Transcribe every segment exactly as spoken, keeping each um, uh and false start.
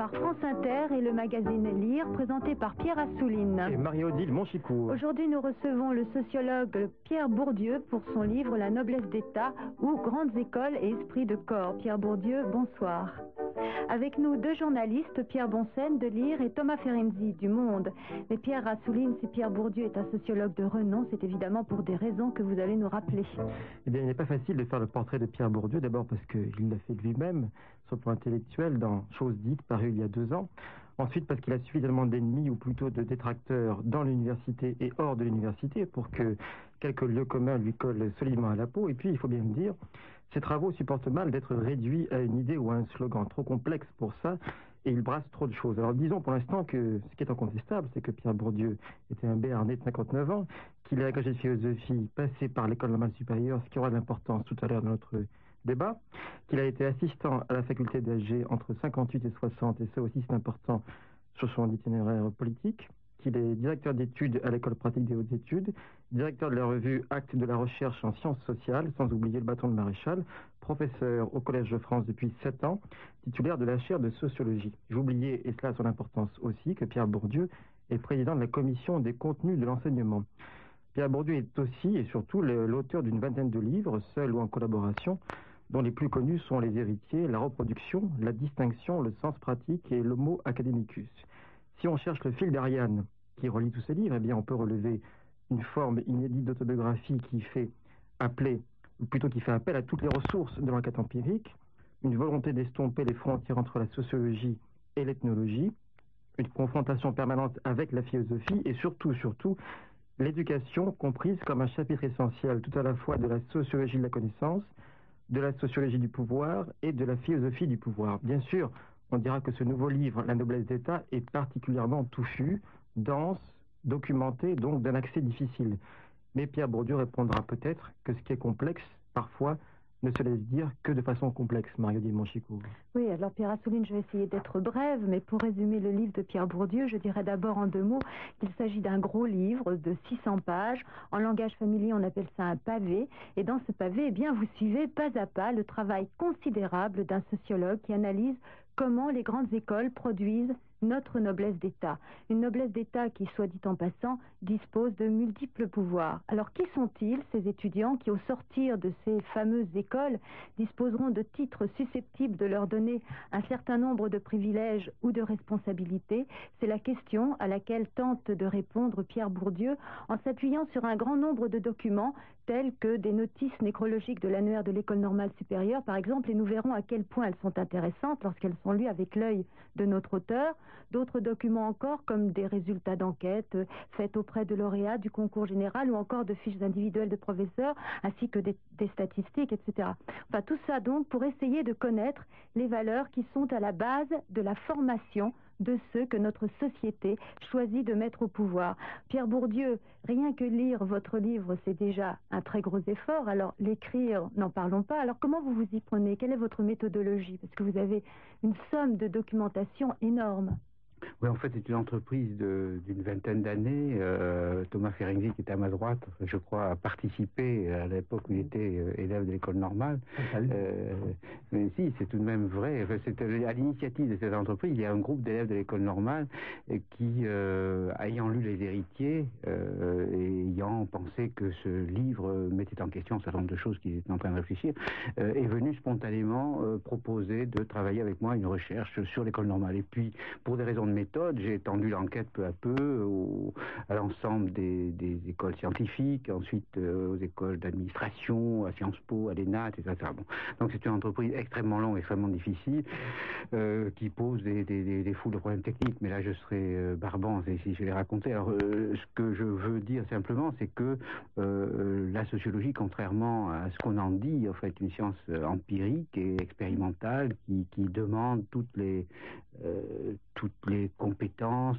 par France Inter et le magazine Lire, présenté par Pierre Assouline. Et Marie-Odile Monchicourt. Aujourd'hui, nous recevons le sociologue Pierre Bourdieu pour son livre La noblesse d'État ou Grandes écoles et esprits de corps. Pierre Bourdieu, bonsoir. Avec nous, deux journalistes, Pierre Bonsen de Lire et Thomas Ferenczi du Monde. Mais Pierre Assouline, si Pierre Bourdieu est un sociologue de renom, c'est évidemment pour des raisons que vous allez nous rappeler. Eh bien, il n'est pas facile de faire le portrait de Pierre Bourdieu, d'abord parce qu'il l'a fait lui-même, sur le plan intellectuel, dans Choses dites, paru il y a deux ans. Ensuite, parce qu'il a suffisamment d'ennemis, ou plutôt de détracteurs, dans l'université et hors de l'université, pour que quelques lieux communs lui collent solidement à la peau. Et puis, il faut bien le dire, ses travaux supportent mal d'être réduits à une idée ou à un slogan trop complexe pour ça, et il brasse trop de choses. Alors disons pour l'instant que ce qui est incontestable, c'est que Pierre Bourdieu était un Béarnais de cinquante-neuf ans, qu'il est agrégé de philosophie, passé par l'école normale supérieure, ce qui aura de l'importance tout à l'heure dans notre débat, qu'il a été assistant à la faculté d'Alger entre cinquante-huit et soixante, et ça aussi c'est important sur son itinéraire politique, qu'il est directeur d'études à l'école pratique des hautes études, directeur de la revue Actes de la recherche en sciences sociales, sans oublier le bâton de maréchal, professeur au Collège de France depuis sept ans, titulaire de la chaire de sociologie. J'oubliais, et cela a son importance aussi, que Pierre Bourdieu est président de la commission des contenus de l'enseignement. Pierre Bourdieu est aussi et surtout l'auteur d'une vingtaine de livres, seul ou en collaboration, dont les plus connus sont Les Héritiers, La Reproduction, La Distinction, Le Sens Pratique et L'Homo Academicus. Si on cherche le fil d'Ariane qui relie tous ces livres, eh bien on peut relever une forme inédite d'autobiographie qui fait appeler, ou plutôt qui fait appel à toutes les ressources de l'enquête empirique, une volonté d'estomper les frontières entre la sociologie et l'ethnologie, une confrontation permanente avec la philosophie et surtout, surtout, l'éducation comprise comme un chapitre essentiel tout à la fois de la sociologie de la connaissance, de la sociologie du pouvoir et de la philosophie du pouvoir. Bien sûr, on dira que ce nouveau livre, La noblesse d'État, est particulièrement touffu, dense, documenté, donc d'un accès difficile. Mais Pierre Bourdieu répondra peut-être que ce qui est complexe, parfois, ne se laisse dire que de façon complexe, Marie-Odile Monchicourt. Oui, alors Pierre Assouline, je vais essayer d'être brève, mais pour résumer le livre de Pierre Bourdieu, je dirais d'abord en deux mots qu'il s'agit d'un gros livre de six cents pages. En langage familier, on appelle ça un pavé. Et dans ce pavé, eh bien, vous suivez pas à pas le travail considérable d'un sociologue qui analyse comment les grandes écoles produisent notre noblesse d'État. Une noblesse d'État qui, soit dit en passant, dispose de multiples pouvoirs. Alors qui sont-ils, ces étudiants qui, au sortir de ces fameuses écoles, disposeront de titres susceptibles de leur donner un certain nombre de privilèges ou de responsabilités? C'est la question à laquelle tente de répondre Pierre Bourdieu en s'appuyant sur un grand nombre de documents tels que des notices nécrologiques de l'annuaire de l'école normale supérieure, par exemple, et nous verrons à quel point elles sont intéressantes lorsqu'elles sont lues avec l'œil de notre auteur. D'autres documents encore, comme des résultats d'enquête faits auprès de lauréats du concours général ou encore de fiches individuelles de professeurs, ainsi que des, des statistiques, et cetera. Enfin, tout ça donc pour essayer de connaître les valeurs qui sont à la base de la formation de ceux que notre société choisit de mettre au pouvoir. Pierre Bourdieu, rien que lire votre livre, c'est déjà un très gros effort. Alors, l'écrire, n'en parlons pas. Alors, comment vous vous y prenez? Quelle est votre méthodologie? Parce que vous avez une somme de documentation énorme. Oui, en fait, c'est une entreprise d'une vingtaine d'années. Euh, Thomas Ferenczi, qui était à ma droite, je crois, a participé à l'époque où il était euh, élève de l'école normale. Euh, mais si, c'est tout de même vrai. Enfin, c'est à l'initiative de cette entreprise, il y a un groupe d'élèves de l'école normale euh, qui, euh, ayant lu Les Héritiers euh, et ayant pensé que ce livre mettait en question un certain nombre de choses qu'il était en train de réfléchir, euh, est venu spontanément euh, proposer de travailler avec moi une recherche sur l'école normale. Et puis, pour des raisons de méthode, j'ai étendu l'enquête peu à peu au, à l'ensemble des, des écoles scientifiques, ensuite euh, aux écoles d'administration, à Sciences Po, à l'E N A T, et cetera. Bon. Donc c'est une entreprise extrêmement longue, extrêmement difficile, euh, qui pose des, des, des, des foules de problèmes techniques, mais là je serais euh, barbant si je les racontais. Alors euh, ce que je veux dire simplement, c'est que euh, la sociologie, contrairement à ce qu'on en dit, en fait, une science empirique et expérimentale qui, qui demande toutes les, euh, toutes les compétences, toutes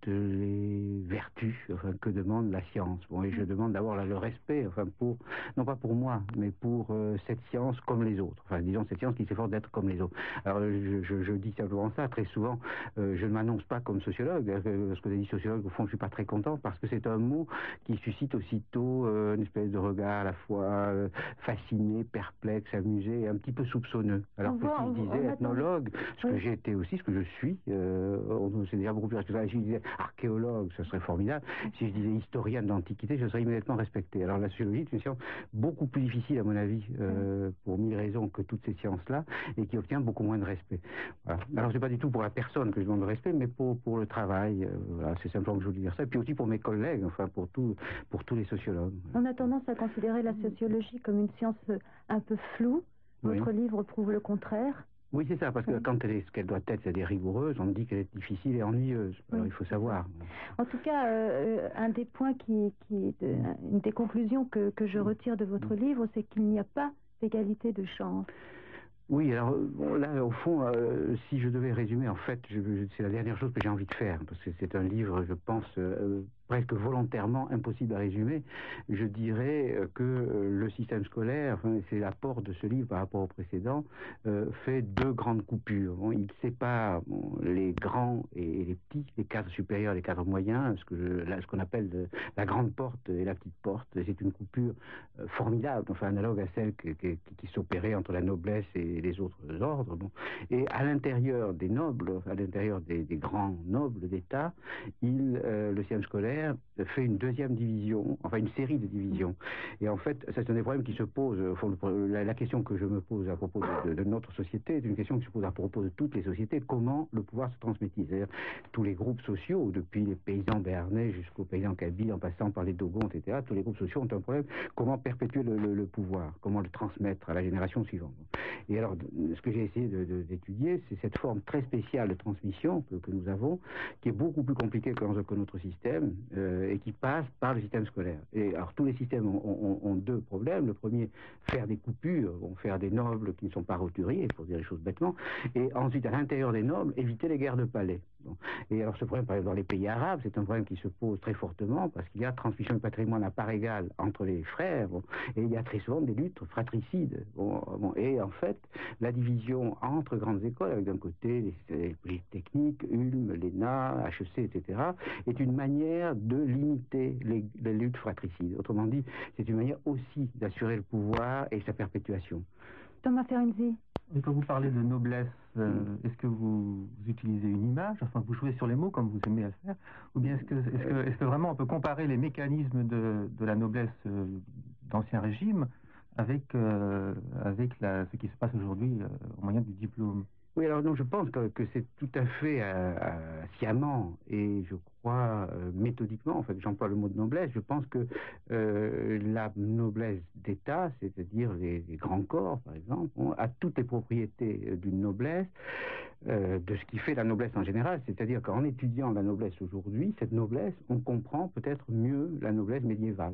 les vertus enfin, que demande la science. Bon, et je demande d'abord le respect, enfin, pour, non pas pour moi, mais pour euh, cette science comme les autres. Enfin, disons, cette science qui s'efforce d'être comme les autres. Alors, je, je, je dis simplement ça. Très souvent, euh, je ne m'annonce pas comme sociologue. Lorsque je dis sociologue, au fond, je suis pas très content parce que c'est un mot qui suscite aussitôt euh, une espèce de regard à la fois euh, fasciné, perplexe, amusé et un petit peu soupçonneux. Alors que si je disais ethnologue, ce que j'ai été aussi, ce que je suis, euh, c'est déjà beaucoup plus respectable. Si je disais archéologue, ce serait formidable. Si je disais historien de l'Antiquité, je serais immédiatement respecté. Alors la sociologie est une science beaucoup plus difficile, à mon avis, euh, pour mille raisons que toutes ces sciences-là, et qui obtient beaucoup moins de respect. Voilà. Alors c'est pas du tout pour la personne que je demande de respect, mais pour, pour le travail. Euh, voilà, c'est simplement que je voulais dire ça. Et puis aussi pour mes collègues, enfin pour, tout, pour tous les sociologues. On a tendance à considérer la sociologie comme une science un peu floue. Votre oui. livre prouve le contraire. Oui, c'est ça, parce que oui. quand elle est ce qu'elle doit être, c'est-à-dire rigoureuse, on dit qu'elle est difficile et ennuyeuse. Alors oui. il faut savoir. En tout cas, euh, un des points qui, qui de, une des conclusions que, que je retire de votre livre, c'est qu'il n'y a pas d'égalité de chance. Oui, alors bon, là, au fond, euh, si je devais résumer, en fait, je, c'est la dernière chose que j'ai envie de faire, parce que c'est un livre, je pense, euh, presque volontairement impossible à résumer. Je dirais que euh, le système scolaire, enfin, c'est l'apport de ce livre par rapport au précédent, euh, fait deux grandes coupures. Bon, il sépare bon, les grands et les petits, les cadres supérieurs et les cadres moyens, ce que je, là, ce qu'on appelle de, la grande porte et la petite porte. C'est une coupure euh, formidable, enfin analogue à celle que, que, qui s'opérait entre la noblesse et les autres ordres. Bon. Et à l'intérieur des nobles, à l'intérieur des, des grands nobles d'État, il, euh, le système scolaire fait une deuxième division, enfin une série de divisions. Et en fait, c'est un des problèmes qui se pose, au fond, la, la question que je me pose à propos de, de, de notre société est une question qui se pose à propos de toutes les sociétés, comment le pouvoir se transmétise. C'est-à-dire tous les groupes sociaux, depuis les paysans béarnais jusqu'aux paysans kabyles, en passant par les dogons, et cetera, tous les groupes sociaux ont un problème, comment perpétuer le, le, le pouvoir, comment le transmettre à la génération suivante. Et alors, ce que j'ai essayé de, de, d'étudier, c'est cette forme très spéciale de transmission que, que nous avons, qui est beaucoup plus compliquée que, dans, que notre système, Euh, et qui passe par le système scolaire. Et alors tous les systèmes ont, ont, ont deux problèmes. Le premier, faire des coupures, vont faire des nobles qui ne sont pas roturiers, pour dire les choses bêtement, et ensuite à l'intérieur des nobles, éviter les guerres de palais. Bon. Et alors ce problème, par exemple, dans les pays arabes, c'est un problème qui se pose très fortement, parce qu'il y a transmission du patrimoine à part égale entre les frères, bon, et il y a très souvent des luttes fratricides. Bon, bon, et en fait, la division entre grandes écoles, avec d'un côté les, les techniques, Ulm, l'E N A, H E C, et cetera, est une manière de limiter les, les luttes fratricides. Autrement dit, c'est une manière aussi d'assurer le pouvoir et sa perpétuation. Thomas Ferenczi. Et quand vous parlez de noblesse, euh, mm. est-ce que vous, vous utilisez une image, enfin vous jouez sur les mots comme vous aimez à le faire, ou bien est-ce que, est-ce que, est-ce que vraiment on peut comparer les mécanismes de, de la noblesse euh, d'Ancien Régime avec, euh, avec la, ce qui se passe aujourd'hui euh, au moyen du diplôme? Oui, alors non, je pense que, que c'est tout à fait euh, euh, sciemment et je crois euh, méthodiquement, en fait, j'emploie le mot de noblesse, je pense que euh, la noblesse d'État, c'est-à-dire les, les grands corps, par exemple, on a toutes les propriétés d'une noblesse, euh, de ce qui fait la noblesse en général, c'est-à-dire qu'en étudiant la noblesse aujourd'hui, cette noblesse, on comprend peut-être mieux la noblesse médiévale.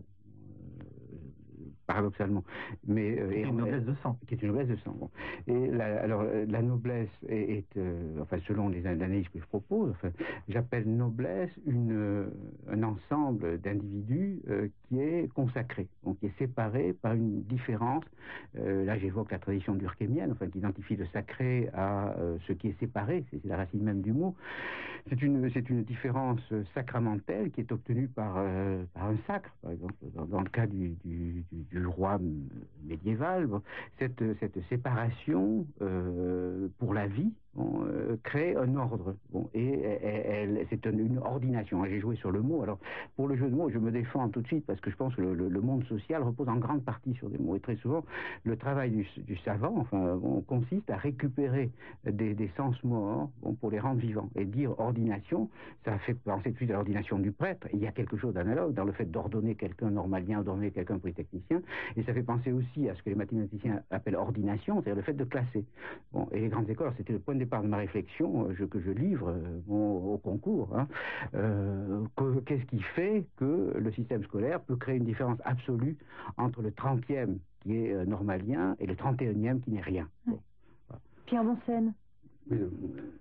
Paradoxalement, mais euh, qui est une noblesse de sang, qui est une noblesse de sang. Bon. Et la, alors la noblesse est, est euh, enfin selon les analyses que je propose, enfin, j'appelle noblesse une euh, un ensemble d'individus euh, qui est consacré, donc qui est séparé par une différence. Euh, là, j'évoque la tradition durkheimienne, enfin qui identifie le sacré à euh, ce qui est séparé, c'est, c'est la racine même du mot. C'est une c'est une différence sacramentelle qui est obtenue par euh, par un sacre, par exemple, dans, dans le cas du, du, du du roi médiéval, bon, cette, cette séparation euh, pour la vie bon, euh, crée un ordre. Bon, et elle, elle, c'est une, une ordination. J'ai joué sur le mot. Alors, pour le jeu de mots, je me défends tout de suite parce que je pense que le, le, le monde social repose en grande partie sur des mots. Et très souvent, le travail du, du savant enfin, bon, consiste à récupérer des, des sens morts bon, pour les rendre vivants. Et dire ordination, ça fait penser tout de suite à l'ordination du prêtre. Il y a quelque chose d'analogue dans le fait d'ordonner quelqu'un normalien, d'ordonner quelqu'un polytechnicien. Et ça fait penser aussi à ce que les mathématiciens appellent ordination, c'est-à-dire le fait de classer. Bon, et les grandes écoles, c'était le point de départ de ma réflexion je, que je livre bon, au concours. Hein. Euh, que, qu'est-ce qui fait que le système scolaire peut créer une différence absolue entre le trentième qui est euh, normalien et le trente et unième qui n'est rien. Bon, voilà. Pierre Boncenne. Oui,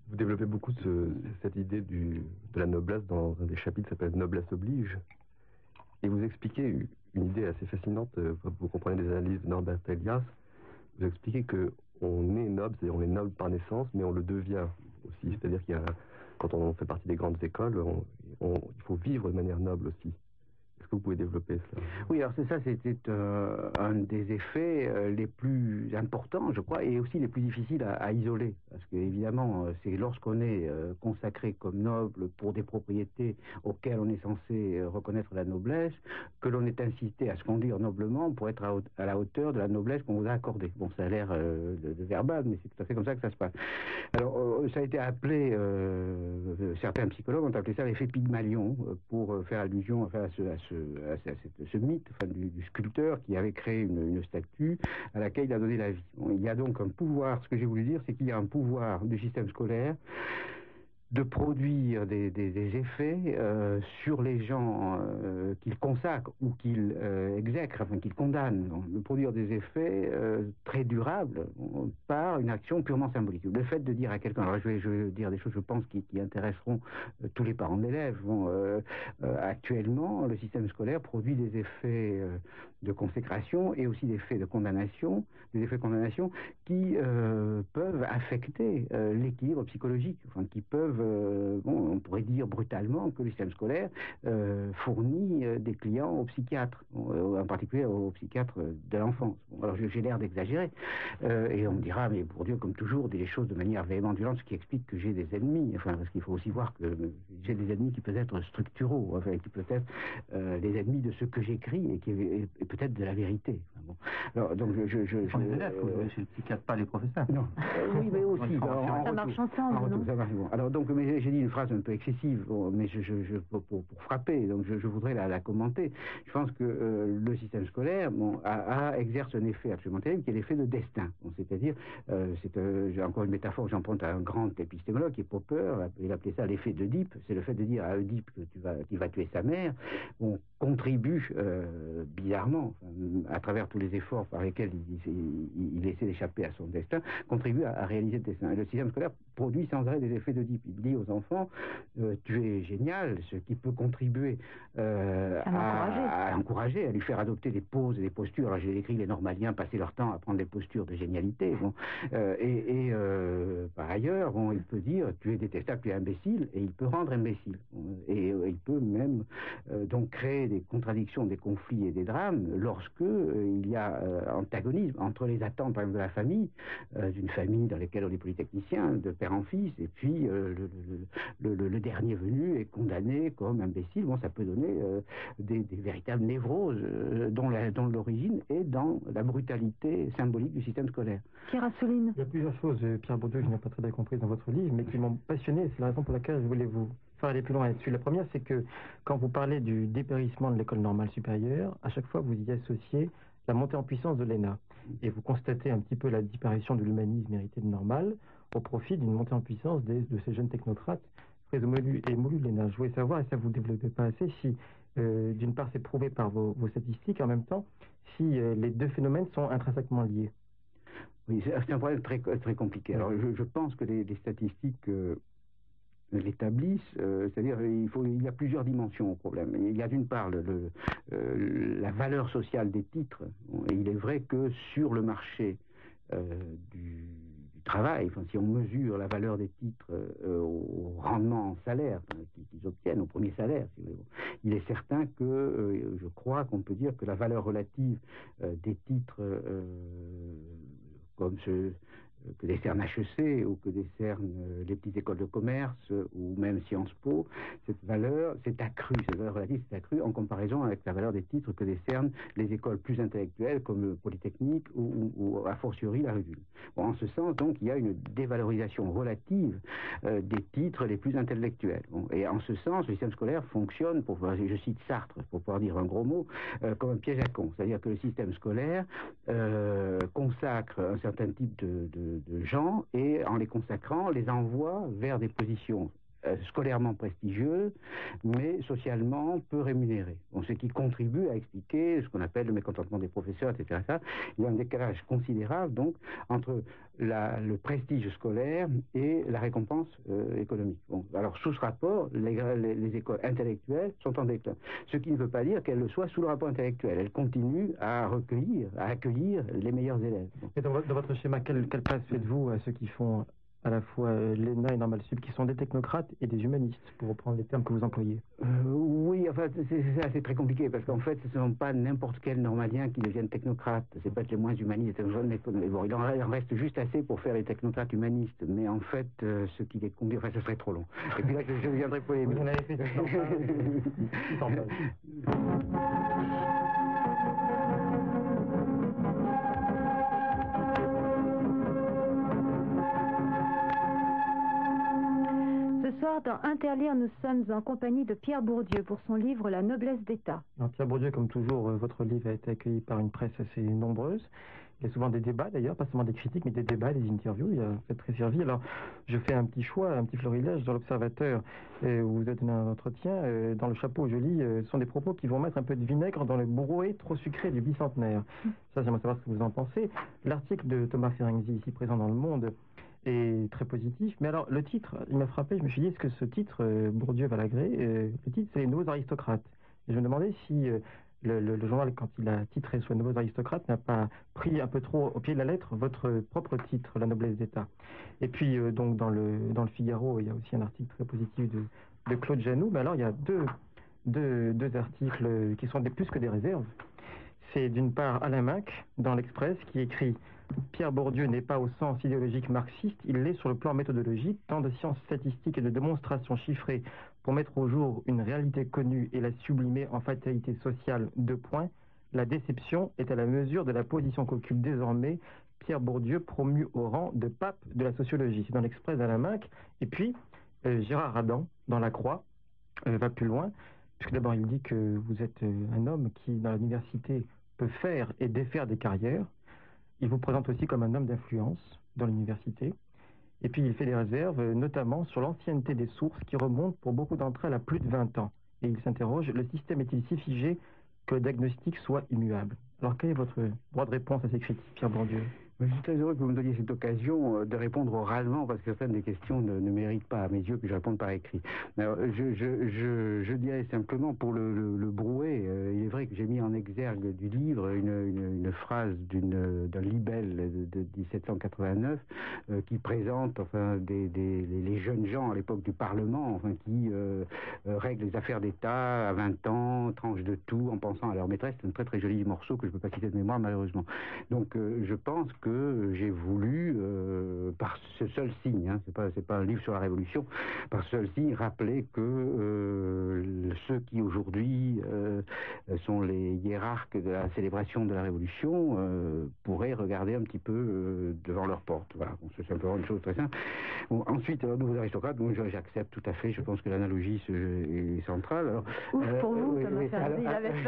Vous développez beaucoup ce, cette idée du, de la noblesse dans un des chapitres qui s'appelle Noblesse oblige. Et vous expliquez une idée assez fascinante, vous comprenez des analyses de Norbert Elias, vous expliquez qu'on est noble, c'est-à-dire on est noble par naissance, mais on le devient aussi. C'est-à-dire qu'il y a, quand on fait partie des grandes écoles, on, on, il faut vivre de manière noble aussi. Est-ce que vous pouvez développer cela? Oui, alors c'est ça, c'était euh, un des effets euh, les plus importants, je crois, et aussi les plus difficiles à, à isoler. Parce que, évidemment, euh, c'est lorsqu'on est euh, consacré comme noble pour des propriétés auxquelles on est censé euh, reconnaître la noblesse, que l'on est incité à se conduire noblement pour être à, à la hauteur de la noblesse qu'on vous a accordée. Bon, ça a l'air euh, de, de verbal, mais c'est tout à fait comme ça que ça se passe. Alors, euh, ça a été appelé, euh, certains psychologues ont appelé ça l'effet Pygmalion, euh, pour euh, faire allusion enfin, à ce, à ce à cette, ce mythe enfin, du, du sculpteur qui avait créé une, une statue à laquelle il a donné la vie. Bon, il y a donc un pouvoir, ce que j'ai voulu dire, c'est qu'il y a un pouvoir du système scolaire de produire des, des, des effets euh, sur les gens euh, qu'il consacre ou qu'il euh, exècre, enfin qu'il condamne, donc, de produire des effets euh, très durables par une action purement symbolique. Le fait de dire à quelqu'un, alors je vais, je vais dire des choses, je pense, qui, qui intéresseront euh, tous les parents d'élèves. Bon, euh, euh, actuellement, le système scolaire produit des effets euh, de consécration et aussi des effets de condamnation, des effets de condamnation qui euh, peuvent affecter euh, l'équilibre psychologique, enfin, qui peuvent Euh, bon, on pourrait dire brutalement que le système scolaire euh, fournit euh, des clients aux psychiatres, bon, euh, en particulier aux psychiatres de l'enfance. Bon, alors j'ai l'air d'exagérer, euh, et on me dira, mais pour Dieu, comme toujours, des choses de manière véhémente violente, ce qui explique que j'ai des ennemis, enfin, parce qu'il faut aussi voir que j'ai des ennemis qui peuvent être structuraux, enfin, qui peuvent être euh, les ennemis de ce que j'écris et qui est, est peut-être de la vérité. Enfin, bon. Alors, donc je... je, je, je les élèves, euh, vous chez le psychiatre, pas les professeurs. Non, euh, oui, mais aussi. Alors, en, en ça retour, marche ensemble, en retour, non ça marche, bon. Alors, donc, mais j'ai dit une phrase un peu excessive, bon, mais je, je, je, pour, pour frapper, donc je, je voudrais la, la commenter. Je pense que euh, le système scolaire bon, a, a, exerce un effet absolument terrible, qui est l'effet de destin. Bon, c'est-à-dire, euh, c'est euh, j'ai encore une métaphore que j'emprunte à un grand épistémologue qui est Popper, il appelait ça l'effet d'Oedipe, c'est le fait de dire à Oedipe que tu vas, qu'il va tuer sa mère, bon, contribue euh, bizarrement, enfin, à travers tous les efforts par lesquels il, il, il essaie d'échapper à son destin, contribue à, à réaliser le destin. Et le système scolaire produit sans arrêt des effets d'Oedipe. Il dit aux enfants, euh, tu es génial, ce qui peut contribuer euh, à, à encourager, à lui faire adopter des poses et des postures. Alors j'ai écrit les normaliens passer leur temps à prendre des postures de génialité. Bon, euh, et et euh, par ailleurs, bon, il peut dire, tu es détestable, tu es imbécile, et il peut rendre imbécile. Et euh, il peut même euh, donc créer des contradictions, des conflits et des drames lorsque euh, il y a euh, antagonisme entre les attentes, par exemple, de la famille, euh, d'une famille dans laquelle on est polytechnicien, de père en fils, et puis euh, le, le, le, le dernier venu est condamné comme imbécile. Bon, ça peut donner euh, des, des véritables névroses euh, dont, la, dont l'origine est dans la brutalité symbolique du système scolaire. Pierre Assouline. Il y a plusieurs choses, Pierre Bourdieu, que je n'ai pas très bien compris dans votre livre, mais qui m'ont passionné. C'est la raison pour laquelle je voulais vous faire aller plus loin là-dessus. La première, c'est que quand vous parlez du dépérissement de l'école normale supérieure, à chaque fois vous y associez la montée en puissance de l'E N A. Et vous constatez un petit peu la disparition de l'humanisme hérité de normal au profit d'une montée en puissance des, de ces jeunes technocrates très émolus et émolus de l'E N A. Je voulais savoir, et ça vous ne développez pas assez, si euh, d'une part c'est prouvé par vos, vos statistiques, en même temps, si euh, les deux phénomènes sont intrinsèquement liés. Oui, c'est un problème très, très compliqué. Alors je, je pense que les, les statistiques euh, l'établissent, euh, c'est-à-dire il faut, il y a plusieurs dimensions au problème. Il y a d'une part le, le, euh, la valeur sociale des titres. Et il est vrai que sur le marché euh, du, du travail, enfin, si on mesure la valeur des titres euh, au rendement en salaire enfin, qu'ils obtiennent, au premier salaire, si vous voulez, il est certain que euh, je crois qu'on peut dire que la valeur relative euh, des titres euh, comme ceux que décerne H E C ou que décernent les petites écoles de commerce ou même Sciences Po, cette valeur s'est accrue, cette valeur relative s'est accrue en comparaison avec la valeur des titres que décernent les écoles plus intellectuelles comme le Polytechnique ou, ou, ou a fortiori la Rudule. Bon, en ce sens, donc, il y a une dévalorisation relative euh, des titres les plus intellectuels. Bon, et en ce sens, le système scolaire fonctionne, pour, je cite Sartre, pour pouvoir dire un gros mot, euh, comme un piège à con. C'est-à-dire que le système scolaire euh, consacre un certain type de, de de gens et en les consacrant, les envoie vers des positions scolairement prestigieux, mais socialement peu rémunéré. Bon, ce qui contribue à expliquer ce qu'on appelle le mécontentement des professeurs, et cetera. Ça, il y a un décalage considérable donc entre la, le prestige scolaire et la récompense euh, économique. Bon, alors sous ce rapport, les, les, les écoles intellectuelles sont en déclin. Ce qui ne veut pas dire qu'elles le soient sous le rapport intellectuel. Elles continuent à recueillir, à accueillir les meilleurs élèves. Bon. Et dans, dans votre schéma, quelle, quelle place faites-vous à ceux qui font à la fois l'E N A et Normal Sup, qui sont des technocrates et des humanistes, pour reprendre les termes que vous employez? euh, Oui, enfin, c'est assez très compliqué, parce qu'en fait, ce ne sont pas n'importe quels normaliens qui deviennent technocrates. C'est pas les moins humanistes. Bon, il en reste juste assez pour faire les technocrates humanistes, mais en fait, euh, ce qui les conduit, enfin, ce serait trop long. Et puis là, je, je deviendrai polémique. Vous en avez fait six cents pages. Ce soir, dans Interlire, nous sommes en compagnie de Pierre Bourdieu pour son livre La noblesse d'État. Alors, Pierre Bourdieu, comme toujours, euh, votre livre a été accueilli par une presse assez nombreuse. Il y a souvent des débats d'ailleurs, pas seulement des critiques, mais des débats, des interviews. Il y a, vous êtes très servi. Alors, je fais un petit choix, un petit florilège dans l'Observateur euh, où vous êtes dans un entretien. Euh, dans le chapeau, je lis, euh, ce sont des propos qui vont mettre un peu de vinaigre dans le brouet trop sucré du bicentenaire. Ça, j'aimerais savoir ce que vous en pensez. L'article de Thomas Ferenczi, ici présent dans Le Monde, est très positif. Mais alors, le titre, il m'a frappé. Je me suis dit, est-ce que ce titre, euh, Bourdieu va l'agréer euh, Le titre, c'est Les Nouveaux Aristocrates. Et je me demandais si euh, le, le, le journal, quand il a titré sur Les Nouveaux Aristocrates, n'a pas pris un peu trop au pied de la lettre votre propre titre, La noblesse d'État. Et puis, euh, donc, dans le, dans le Figaro, il y a aussi un article très positif de, de Claude Janoux. Mais alors, il y a deux, deux, deux articles qui sont des, plus que des réserves. C'est d'une part Alain Minc, dans l'Express, qui écrit « Pierre Bourdieu n'est pas au sens idéologique marxiste, il l'est sur le plan méthodologique, tant de sciences statistiques et de démonstrations chiffrées pour mettre au jour une réalité connue et la sublimer en fatalité sociale, deux points. La déception est à la mesure de la position qu'occupe désormais Pierre Bourdieu, promu au rang de pape de la sociologie. » C'est dans l'Express d'Alain Minc. Et puis, euh, Gérard Radan, dans La Croix, euh, va plus loin, puisque d'abord il dit que vous êtes euh, un homme qui, dans l'université, peut faire et défaire des carrières. Il vous présente aussi comme un homme d'influence dans l'université. Et puis il fait des réserves, notamment sur l'ancienneté des sources qui remontent pour beaucoup d'entre elles à plus de vingt ans. Et il s'interroge, le système est-il si figé que le diagnostic soit immuable? Alors quel est votre droit de réponse à ces critiques, Pierre Bourdieu? Je suis très heureux que vous me donniez cette occasion de répondre oralement, parce que certaines des questions ne, ne méritent pas à mes yeux que je réponde par écrit. Alors, je, je, je, je dirais simplement pour le, le, le brouet, euh, il est vrai que j'ai mis en exergue du livre une, une, une phrase d'un libelle de, de dix-sept cent quatre-vingt-neuf euh, qui présente enfin, des, des, les jeunes gens à l'époque du Parlement, enfin, qui euh, euh, règlent les affaires d'État à vingt ans, tranchent de tout en pensant à leur maîtresse. C'est un très très joli morceau que je ne peux pas citer de mémoire malheureusement. Donc euh, je pense que que j'ai voulu, euh, par ce seul signe, hein, c'est pas, c'est pas un livre sur la Révolution, par ce seul signe, rappeler que euh, ceux qui aujourd'hui euh, sont les hiérarques de la célébration de la Révolution euh, pourraient regarder un petit peu euh, devant leur porte. Voilà, bon, c'est simplement une chose très simple. Bon, ensuite, alors, nouveaux aristocrates, bon, j'accepte tout à fait, je pense que l'analogie est centrale. Alors, Ouf, euh, pour vous, euh, Thomas oui, Ferenczi, il avait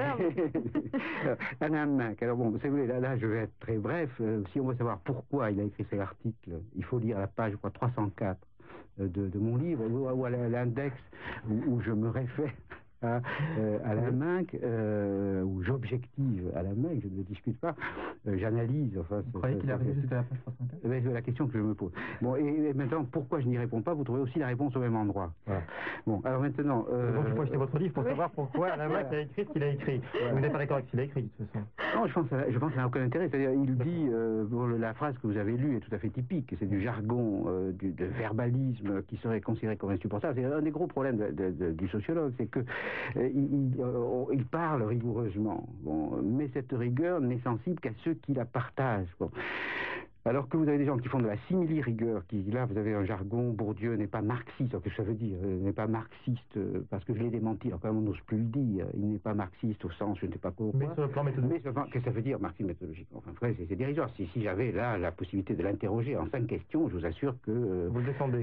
peur. Alain Minc, alors bon, c'est vrai, là, là, je vais être très bref. Euh, si on veut savoir pourquoi il a écrit cet article, il faut lire la page, je crois, trois cent quatre de, de mon livre, ou à l'index où, où je me réfère à, euh, à Alain Minc, euh, où j'objective Alain Minc, je ne le discute pas, euh, j'analyse. Enfin, vous croyez qu'il est arrivé jusqu'à la page trois cent quatre? C'est la question que je me pose. Bon, et, et maintenant, pourquoi je n'y réponds pas? Vous trouvez aussi la réponse au même endroit. Voilà. Bon, alors maintenant... Euh, Donc il faut acheter votre livre pour oui. savoir pourquoi Alain Minc a écrit ce qu'il a écrit. Voilà. Vous n'êtes pas d'accord avec ce qu'il a écrit, de toute façon? Non, je pense, je pense que ça n'a aucun intérêt. C'est-à-dire, il dit, euh, bon, la phrase que vous avez lue est tout à fait typique, c'est du jargon, euh, du de verbalisme qui serait considéré comme insupportable. C'est un des gros problèmes de, de, de, du sociologue, c'est que euh, il, euh, il parle rigoureusement, bon, mais cette rigueur n'est sensible qu'à ceux qui la partagent. Bon. Alors que vous avez des gens qui font de la simili-rigueur, qui, là, vous avez un jargon, Bourdieu n'est pas marxiste, alors que ça veut dire, euh, n'est pas marxiste, euh, parce que je l'ai démenti, alors quand même on n'ose plus le dire, il n'est pas marxiste au sens, je ne sais pas quoi. Mais sur le plan méthodologique. Mais sur le plan, qu'est-ce que ça veut dire, marxisme méthodologique? Enfin, c'est, c'est dérisoire. Si, si j'avais là la possibilité de l'interroger en cinq questions, je vous assure que... Euh, vous le défendez?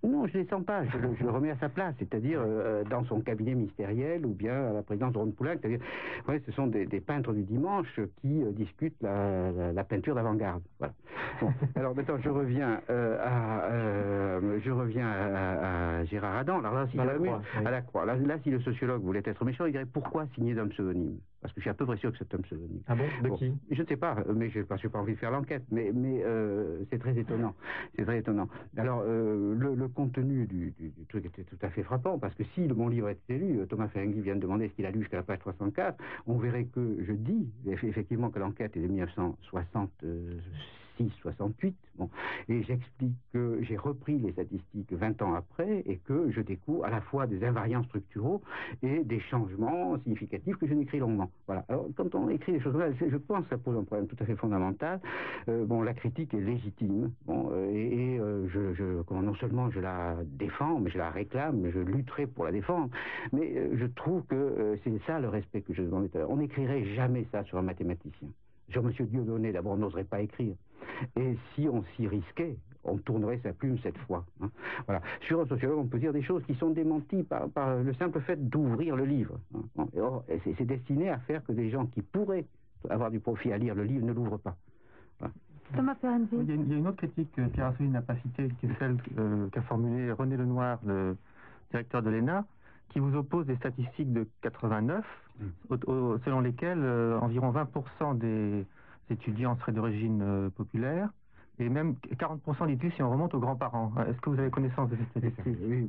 Non, je ne les sens pas, je, je le remets à sa place, c'est-à-dire euh, dans son cabinet ministériel ou bien à la présidence de Ron Poulenc, c'est-à-dire, ouais, ce sont des, des peintres du dimanche qui euh, discutent la, la, la peinture d'avant-garde. Voilà. Bon, alors maintenant, je reviens euh, à, euh, je reviens à, à Gérard Adam. Alors là, si à, ça la croix, oui. à la croix. Là, là, si le sociologue voulait être méchant, il dirait pourquoi signer d'un pseudonyme? Parce que je suis à peu près sûr que c'est un pseudonyme. Ah bon? De bon, qui? Je ne sais pas, mais je n'ai pas, pas envie de faire l'enquête, mais, mais euh, c'est très étonnant. C'est très étonnant. Alors, euh, le, le contenu du, du, du truc était tout à fait frappant, parce que si mon livre était lu, Thomas Ferenczi vient de demander ce qu'il a lu jusqu'à la page soixante-quatre, on verrait que je dis effectivement que l'enquête est de mille neuf cent soixante-six soixante-huit, bon, et j'explique que j'ai repris les statistiques vingt ans après et que je découvre à la fois des invariants structuraux et des changements significatifs que je décris longuement. Voilà. Alors, quand on écrit des choses là, je pense que ça pose un problème tout à fait fondamental. Euh, bon, la critique est légitime, bon, euh, et, et euh, je, je, comment, non seulement je la défends, mais je la réclame, je lutterai pour la défendre, mais euh, je trouve que euh, c'est ça le respect que je demandais tout à l'heure. On n'écrirait jamais ça sur un mathématicien. Sur M. Dieudonné, d'abord, on n'oserait pas écrire. Et si on s'y risquait, on tournerait sa plume cette fois. Hein. Voilà. Sur un sociologue, on peut dire des choses qui sont démenties par, par le simple fait d'ouvrir le livre. Hein. Et or, c'est destiné à faire que des gens qui pourraient avoir du profit à lire le livre ne l'ouvrent pas. Voilà. Thomas Ferenczi. Il y, a une, il y a une autre critique que Pierre Assouline n'a pas citée, qui est celle euh, qu'a formulée René Lenoir, le directeur de l'E N A, qui vous oppose des statistiques de quatre-vingt-neuf, mmh. au, au, selon lesquelles euh, environ vingt pour cent des étudiants seraient d'origine euh, populaire, et même quarante pour cent dit-il si on remonte aux grands-parents. Est-ce que vous avez connaissance de cette statistique? Oui,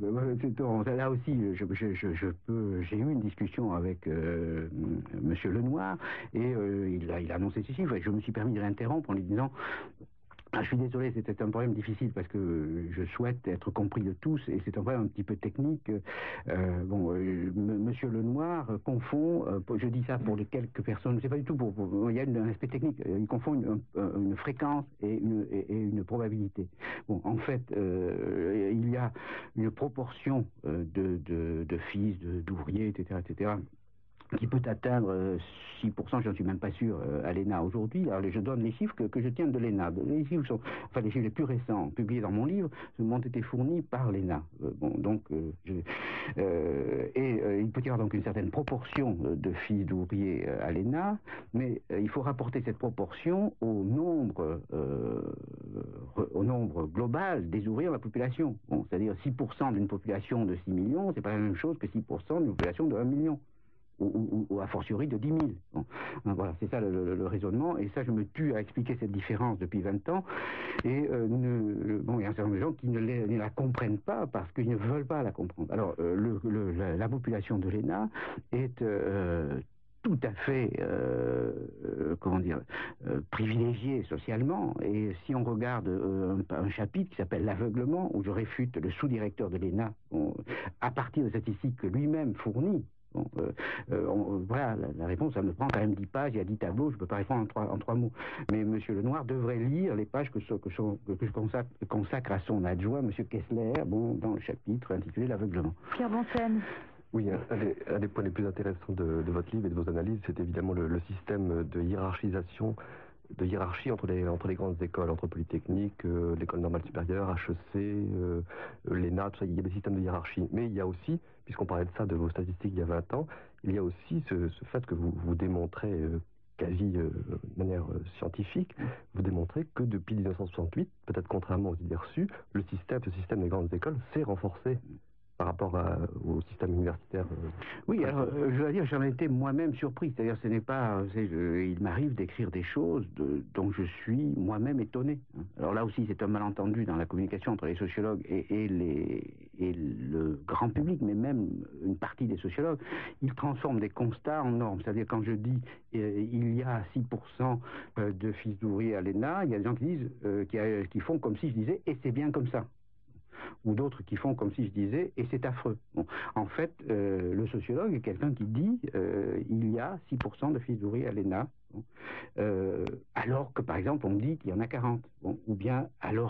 là aussi, je, je, je, je peux, j'ai eu une discussion avec euh, Monsieur Lenoir, et euh, il, a, il a annoncé ces chiffres, et je me suis permis de l'interrompre en lui disant... Ah, je suis désolé, c'était un problème difficile parce que je souhaite être compris de tous et c'est un problème un petit peu technique. Euh, bon, euh, Monsieur Lenoir confond, euh, je dis ça pour les quelques personnes, c'est pas du tout pour, pour, il y a un aspect technique, il confond une, une fréquence et une, et, et une probabilité. Bon, en fait, euh, il y a une proportion de, de, de fils, d'ouvriers, et cetera, et cetera, qui peut atteindre six pour cent, je ne suis même pas sûr, à l'E N A aujourd'hui. Alors, je donne les chiffres que, que je tiens de l'E N A. Les chiffres sont, enfin, les chiffres les plus récents, publiés dans mon livre, m'ont été fournis par l'E N A. Euh, bon, donc, euh, je, euh, et euh, il peut y avoir donc une certaine proportion de fils d'ouvriers à l'E N A, mais euh, il faut rapporter cette proportion au nombre, euh, au nombre global des ouvriers dans la population. Bon, c'est-à-dire six pour cent d'une population de six millions, c'est pas la même chose que six pour cent d'une population de un million. Ou, ou, ou a fortiori de dix mille. Bon. Voilà, c'est ça le, le, le raisonnement, et ça je me tue à expliquer cette différence depuis vingt ans, et euh, ne, bon, il y a un certain nombre de gens qui ne, les, ne la comprennent pas parce qu'ils ne veulent pas la comprendre. Alors, euh, le, le, la, la population de l'E N A est euh, tout à fait, euh, euh, comment dire, euh, privilégiée socialement, et si on regarde euh, un, un chapitre qui s'appelle l'aveuglement, où je réfute le sous-directeur de l'E N A, bon, à partir de statistiques que lui-même fournit. Bon, euh, euh, on, voilà, la, la réponse, ça me prend quand même dix pages, il y a dix tableaux, je ne peux pas répondre en trois, en trois mots. Mais M. Lenoir devrait lire les pages que, que, que, que je consacre, consacre à son adjoint, M. Kessler, bon, dans le chapitre intitulé L'aveuglement. Pierre Bonsen. Oui, un des, un des points les plus intéressants de, de votre livre et de vos analyses, c'est évidemment le, le système de hiérarchisation, de hiérarchie entre les, entre les grandes écoles, entre Polytechnique, euh, l'École normale supérieure, H E C, euh, l'E N A, tout ça, il y a des systèmes de hiérarchie. Mais il y a aussi, puisqu'on parlait de ça, de vos statistiques il y a vingt ans, il y a aussi ce, ce fait que vous, vous démontrez euh, quasi euh, de manière euh, scientifique, vous démontrez que depuis mille neuf cent soixante-huit, peut-être contrairement aux idées reçues, le système, ce système des grandes écoles s'est renforcé par rapport à, au système universitaire. Euh, oui, alors euh, je dois dire, j'en ai été moi-même surpris. C'est-à-dire, ce n'est pas, je, il m'arrive d'écrire des choses de, dont je suis moi-même étonné. Hein. Alors là aussi, c'est un malentendu dans la communication entre les sociologues et, et, les, et le grand public, mais même une partie des sociologues. Ils transforment des constats en normes. C'est-à-dire, quand je dis euh, il y a six pour cent de fils d'ouvriers à l'E N A, il y a des gens qui disent, euh, qui, a, qui font comme si je disais, et c'est bien comme ça. Ou d'autres qui font comme si je disais, et c'est affreux. Bon. En fait, euh, le sociologue est quelqu'un qui dit, euh, il y a six pour cent de fils d'ouvriers à l'E N A, bon. euh, alors que, par exemple, on me dit qu'il y en a quarante. Bon. Ou bien, alors que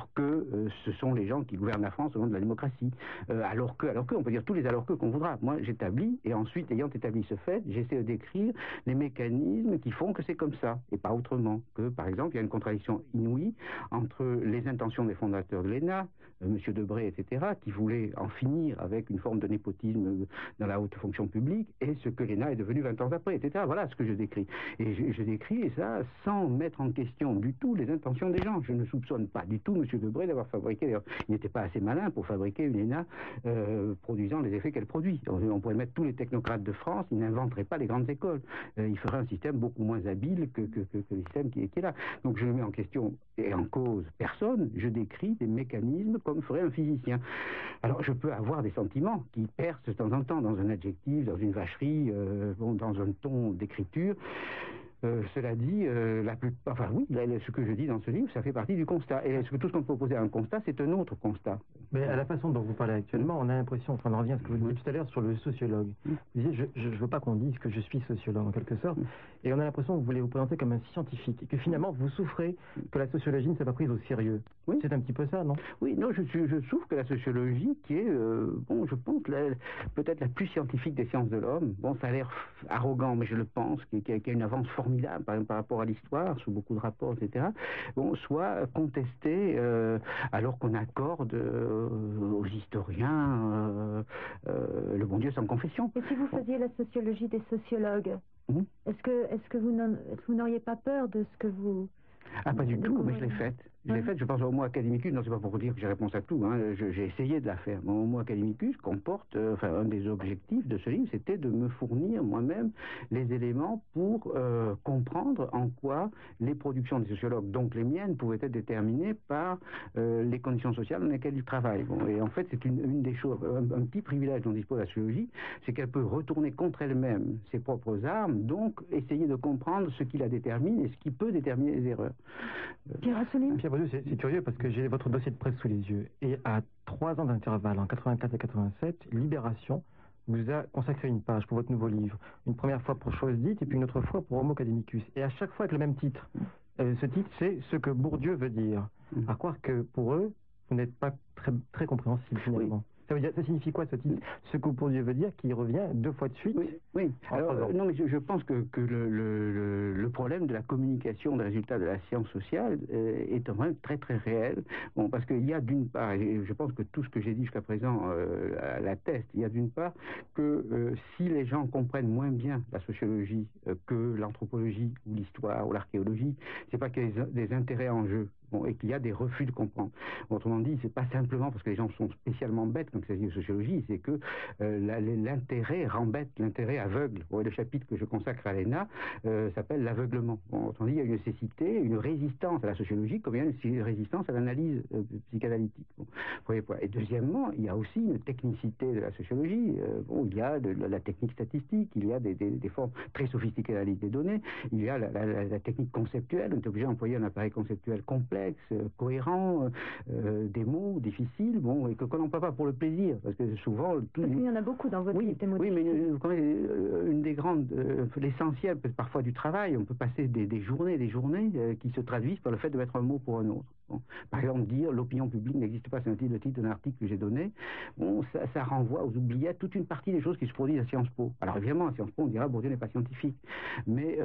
euh, ce sont les gens qui gouvernent la France au nom de la démocratie. Euh, alors que, alors que, on peut dire tous les alors que qu'on voudra. Moi, j'établis, et ensuite, ayant établi ce fait, j'essaie de décrire les mécanismes qui font que c'est comme ça, et pas autrement. Que, par exemple, il y a une contradiction inouïe entre les intentions des fondateurs de l'E N A, euh, M. Debré, et cetera, qui voulaient en finir avec une forme de népotisme dans la haute fonction publique, et ce que l'E N A est devenu vingt ans après, et cetera. Voilà ce que je décris. Et je, je décris ça sans mettre en question du tout les intentions des gens. Je ne soupçonne pas du tout M. Debré d'avoir fabriqué, d'ailleurs, il n'était pas assez malin pour fabriquer une E N A euh, produisant les effets qu'elle produit. On, on pourrait mettre tous les technocrates de France, ils n'inventeraient pas les grandes écoles. Euh, ils feraient un système beaucoup moins habile que, que, que, que le système qui, qui est là. Donc je ne mets en question et en cause personne, je décris des mécanismes comme ferait un physicien. Alors je peux avoir des sentiments qui percent de temps en temps dans un adjectif, dans une vacherie, euh, bon, dans un ton d'écriture. Euh, cela dit, euh, la plus, enfin oui, là, ce que je dis dans ce livre, ça fait partie du constat. Et ce que tout ce qu'on peut opposer à un constat, c'est un autre constat. Mais à la façon dont vous parlez actuellement, on a l'impression, enfin on revient à ce que vous disiez tout à l'heure sur le sociologue. Vous disiez, je ne veux pas qu'on dise que je suis sociologue en quelque sorte, et on a l'impression que vous voulez vous présenter comme un scientifique, et que finalement vous souffrez que la sociologie ne soit pas prise au sérieux. Oui. C'est un petit peu ça, non? Oui, non, je, je souffre que la sociologie, qui est, euh, bon, je pense, peut-être la plus scientifique des sciences de l'homme, bon, ça a l'air arrogant, mais je le pense, qui, qui, a, qui a une avance formidable par, par rapport à l'histoire, sous beaucoup de rapports, et cetera, bon, soit contestée euh, alors qu'on accorde euh, aux historiens euh, euh, le bon Dieu sans confession. Et si vous faisiez la sociologie des sociologues, mmh. est-ce que, est-ce que vous n'auriez pas peur de ce que vous... Ah, pas du tout, mais je l'ai faite. Je l'ai faite, je pense au Homo academicus, non, c'est pas pour vous dire que j'ai réponse à tout, hein. J'ai essayé de la faire. Mon Homo academicus comporte, euh, enfin, un des objectifs de ce livre, c'était de me fournir moi-même les éléments pour euh, comprendre en quoi les productions des sociologues, donc les miennes, pouvaient être déterminées par euh, les conditions sociales dans lesquelles ils travaillent. Bon, et en fait, c'est une, une des choses, un, un petit privilège dont dispose la sociologie, c'est qu'elle peut retourner contre elle-même ses propres armes, donc essayer de comprendre ce qui la détermine et ce qui peut déterminer les erreurs. Pierre Assouline. C'est curieux parce que j'ai votre dossier de presse sous les yeux. Et à trois ans d'intervalle, en quatre-vingt-quatre et quatre-vingt-sept, Libération vous a consacré une page pour votre nouveau livre. Une première fois pour Chose dite et puis une autre fois pour Homo academicus. Et à chaque fois avec le même titre. Euh, ce titre, c'est Ce que Bourdieu veut dire. À croire que pour eux, vous n'êtes pas très, très compréhensible finalement. Oui. Ça, veut dire, ça signifie quoi ce titre? Ce que Bourdieu veut dire, qui revient deux fois de suite. Oui, oui. Alors, euh, non, mais je, je pense que, que le, le, le problème de la communication des résultats de la science sociale euh, est un problème très très réel. Bon, parce qu'il y a d'une part, et je pense que tout ce que j'ai dit jusqu'à présent euh, l'atteste, il y a d'une part que euh, si les gens comprennent moins bien la sociologie euh, que l'anthropologie ou l'histoire ou l'archéologie, c'est pas qu'il y a des, des intérêts en jeu. Bon, et qu'il y a des refus de comprendre. Autrement dit, c'est pas simplement parce que les gens sont spécialement bêtes quand il s'agit de sociologie, c'est que euh, l'intérêt rembête, l'intérêt aveugle. Bon, le chapitre que je consacre à l'E N A euh, s'appelle l'aveuglement. Bon, autrement dit, il y a une nécessité, une résistance à la sociologie, comme il y a une résistance à l'analyse euh, psychanalytique. Bon, et deuxièmement, il y a aussi une technicité de la sociologie. Euh, bon, il y a de, de la technique statistique, il y a des, des, des formes très sophistiquées d'analyse des données, il y a la, la, la, la technique conceptuelle, on est obligé d'employer un appareil conceptuel complet, cohérent, euh, des mots difficiles, bon, et que qu'on n'emploie pas pour le plaisir, parce que souvent... Tout... Parce qu'il y en a beaucoup dans votre oui, livre, des mots oui, mais difficiles. euh, une des grandes, euh, l'essentiel, parfois du travail, on peut passer des, des journées, des journées euh, qui se traduisent par le fait de mettre un mot pour un autre. Bon. Par exemple, dire l'opinion publique n'existe pas, c'est un titre, le titre d'un article que j'ai donné, bon, ça, ça renvoie aux oubliettes toute une partie des choses qui se produisent à Sciences Po. Alors évidemment, à Sciences Po, on dira Bourdieu n'est pas scientifique, mais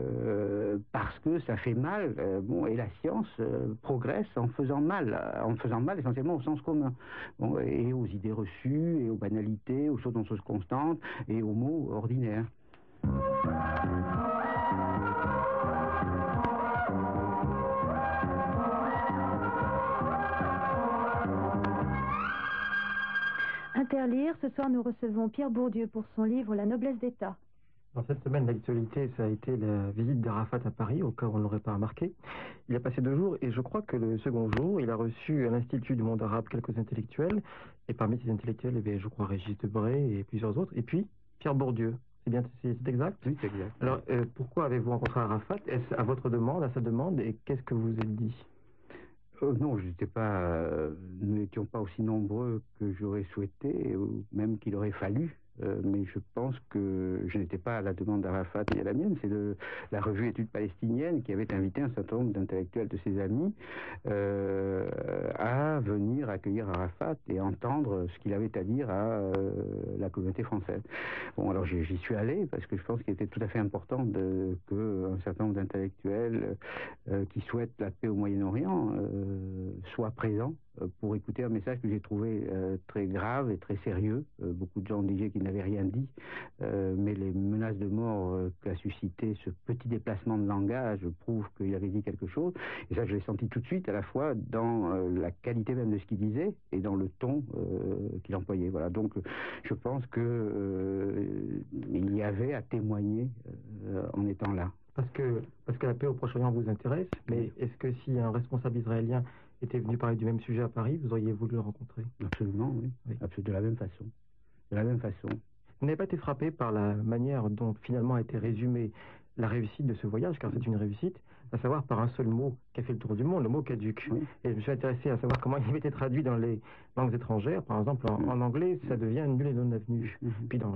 euh, parce que ça fait mal, euh, bon, et la science euh, progresse en faisant mal, en faisant mal essentiellement au sens commun, bon, et aux idées reçues, et aux banalités, aux choses non choses constantes, et aux mots ordinaires. Interlire, ce soir nous recevons Pierre Bourdieu pour son livre La noblesse d'État. Dans cette semaine, l'actualité, ça a été la visite d'Arafat à Paris, au cas où on ne l'aurait pas remarqué. Il a passé deux jours, et je crois que le second jour, il a reçu à l'Institut du monde arabe quelques intellectuels, et parmi ces intellectuels, il y avait, je crois, Régis Debray et plusieurs autres, et puis Pierre Bourdieu. C'est bien, c'est exact? Oui, c'est exact. Alors, euh, pourquoi avez-vous rencontré Arafat? Est-ce à votre demande, à sa demande, et qu'est-ce que vous êtes dit? Euh, non, je n'étais pas, euh, nous n'étions pas aussi nombreux que j'aurais souhaité, ou même qu'il aurait fallu. euh, mais je pense que je n'étais pas à la demande d'Arafat et à la mienne. C'est le, la revue Études palestiniennes qui avait invité un certain nombre d'intellectuels de ses amis euh, à venir accueillir Arafat et entendre ce qu'il avait à dire à euh, la communauté française. Bon, alors j'y suis allé parce que je pense qu'il était tout à fait important de, que un certain nombre d'intellectuels euh, qui souhaitent la paix au Moyen-Orient euh, soient présents pour écouter un message que j'ai trouvé euh, très grave et très sérieux. Euh, beaucoup de gens disaient qu'il n'avait rien dit, euh, mais les menaces de mort euh, qu'a suscité ce petit déplacement de langage prouvent qu'il avait dit quelque chose. Et ça, je l'ai senti tout de suite, à la fois dans euh, la qualité même de ce qu'il disait et dans le ton euh, qu'il employait. Voilà. Donc, je pense que euh, il y avait à témoigner euh, en étant là. Parce que, parce que la paix au Proche-Orient vous intéresse, mais est-ce que si un responsable israélien était venu parler du même sujet à Paris, vous auriez voulu le rencontrer? Absolument, oui. oui. Absolument, de la même façon. De la même façon. Vous n'avez pas été frappé par la manière dont finalement a été résumée la réussite de ce voyage, car c'est une réussite, à savoir par un seul mot qui a fait le tour du monde, le mot caduc. Oui. Et je me suis intéressé à savoir comment il avait été traduit dans les langues étrangères. Par exemple, en, en anglais, ça devient nul et non avenu. Mm-hmm. Puis dans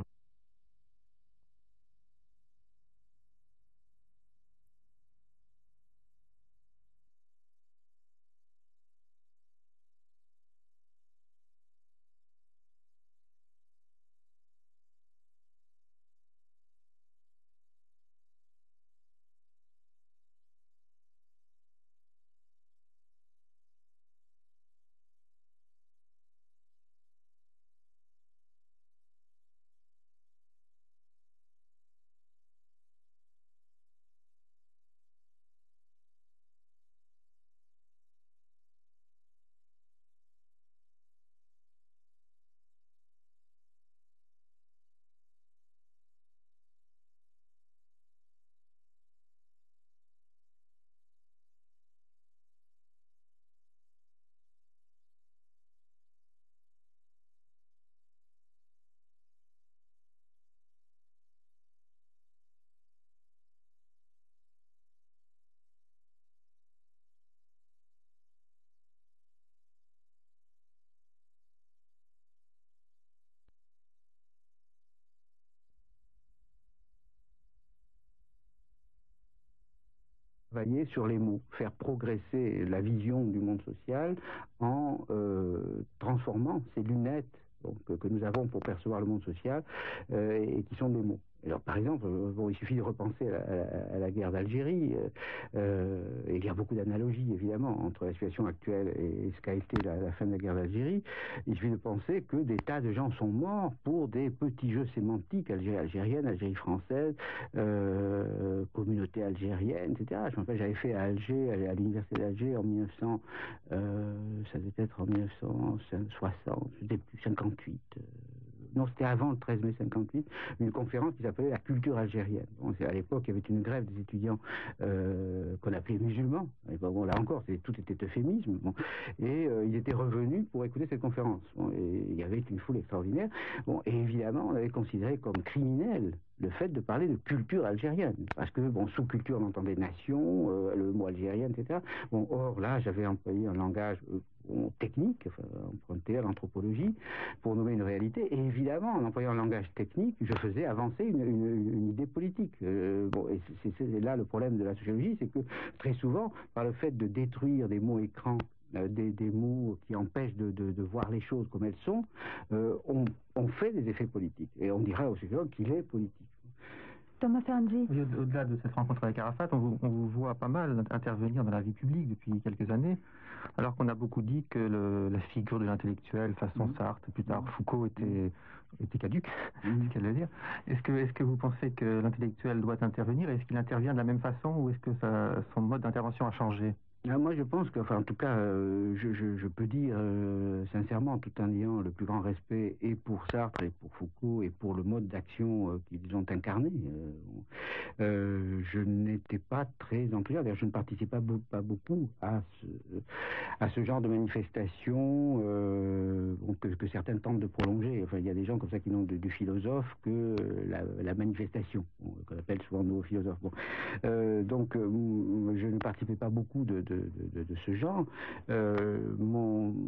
Travailler sur les mots, faire progresser la vision du monde social en euh, transformant ces lunettes donc, que nous avons pour percevoir le monde social euh, et qui sont des mots. Alors, par exemple, bon, il suffit de repenser à la, à la, à la guerre d'Algérie. Euh, et il y a beaucoup d'analogies, évidemment, entre la situation actuelle et ce qu'a été la, la fin de la guerre d'Algérie. Il suffit de penser que des tas de gens sont morts pour des petits jeux sémantiques, Algérie algérienne, Algérie française, euh, communauté algérienne, et cetera. Je me rappelle, j'avais fait à Alger, à l'université d'Alger en mille neuf cents, euh, ça devait être en mille neuf cent soixante, je ne sais plus, cinquante-huit. Euh, non, c'était avant le treize mai cinquante-huit, une conférence qui s'appelait la culture algérienne. Bon, à l'époque, il y avait une grève des étudiants euh, qu'on appelait musulmans. Et bon, là encore, tout était euphémisme. Bon, et euh, ils étaient revenus pour écouter cette conférence. Bon, et il y avait une foule extraordinaire. Bon, et évidemment, on avait considéré comme criminel le fait de parler de culture algérienne. Parce que, bon, sous culture, on entendait nation, euh, le mot algérienne, et cetera. Bon, or, là, j'avais employé un langage euh, bon, technique, enfin, emprunté à l'anthropologie, pour nommer une réalité. Et évidemment, en employant un langage technique, je faisais avancer une, une, une idée politique. Euh, bon, et c'est là le problème de la sociologie, c'est que très souvent, par le fait de détruire des mots écrans, euh, des, des mots qui empêchent de, de, de voir les choses comme elles sont, euh, on, on fait des effets politiques. Et on dira au sociologue qu'il est politique. Thomas Ferenczi. Au-delà de cette rencontre avec Arafat, on vous, on vous voit pas mal intervenir dans la vie publique depuis quelques années, alors qu'on a beaucoup dit que le, la figure de l'intellectuel, façon mmh. Sartre, plus tard Foucault, était, était caduque, mmh. c'est ce qu'elle veut dire. Est-ce que, est-ce que vous pensez que l'intellectuel doit intervenir? Est-ce qu'il intervient de la même façon ou est-ce que ça, son mode d'intervention a changé? Ah, moi, je pense que, enfin, en tout cas, euh, je, je, je peux dire euh, sincèrement, tout en ayant le plus grand respect et pour Sartre et pour Foucault et pour le mode d'action euh, qu'ils ont incarné, euh, euh, je n'étais pas très enthousiaste. Je ne participais pas, pas beaucoup à ce, à ce genre de manifestation euh, que, que certains tentent de prolonger. Enfin, il y a des gens comme ça qui n'ont de, du philosophe que la, la manifestation, qu'on appelle souvent nos philosophes. Bon. Euh, donc, euh, je ne participais pas beaucoup de, de De, de, de ce genre. Euh, mon,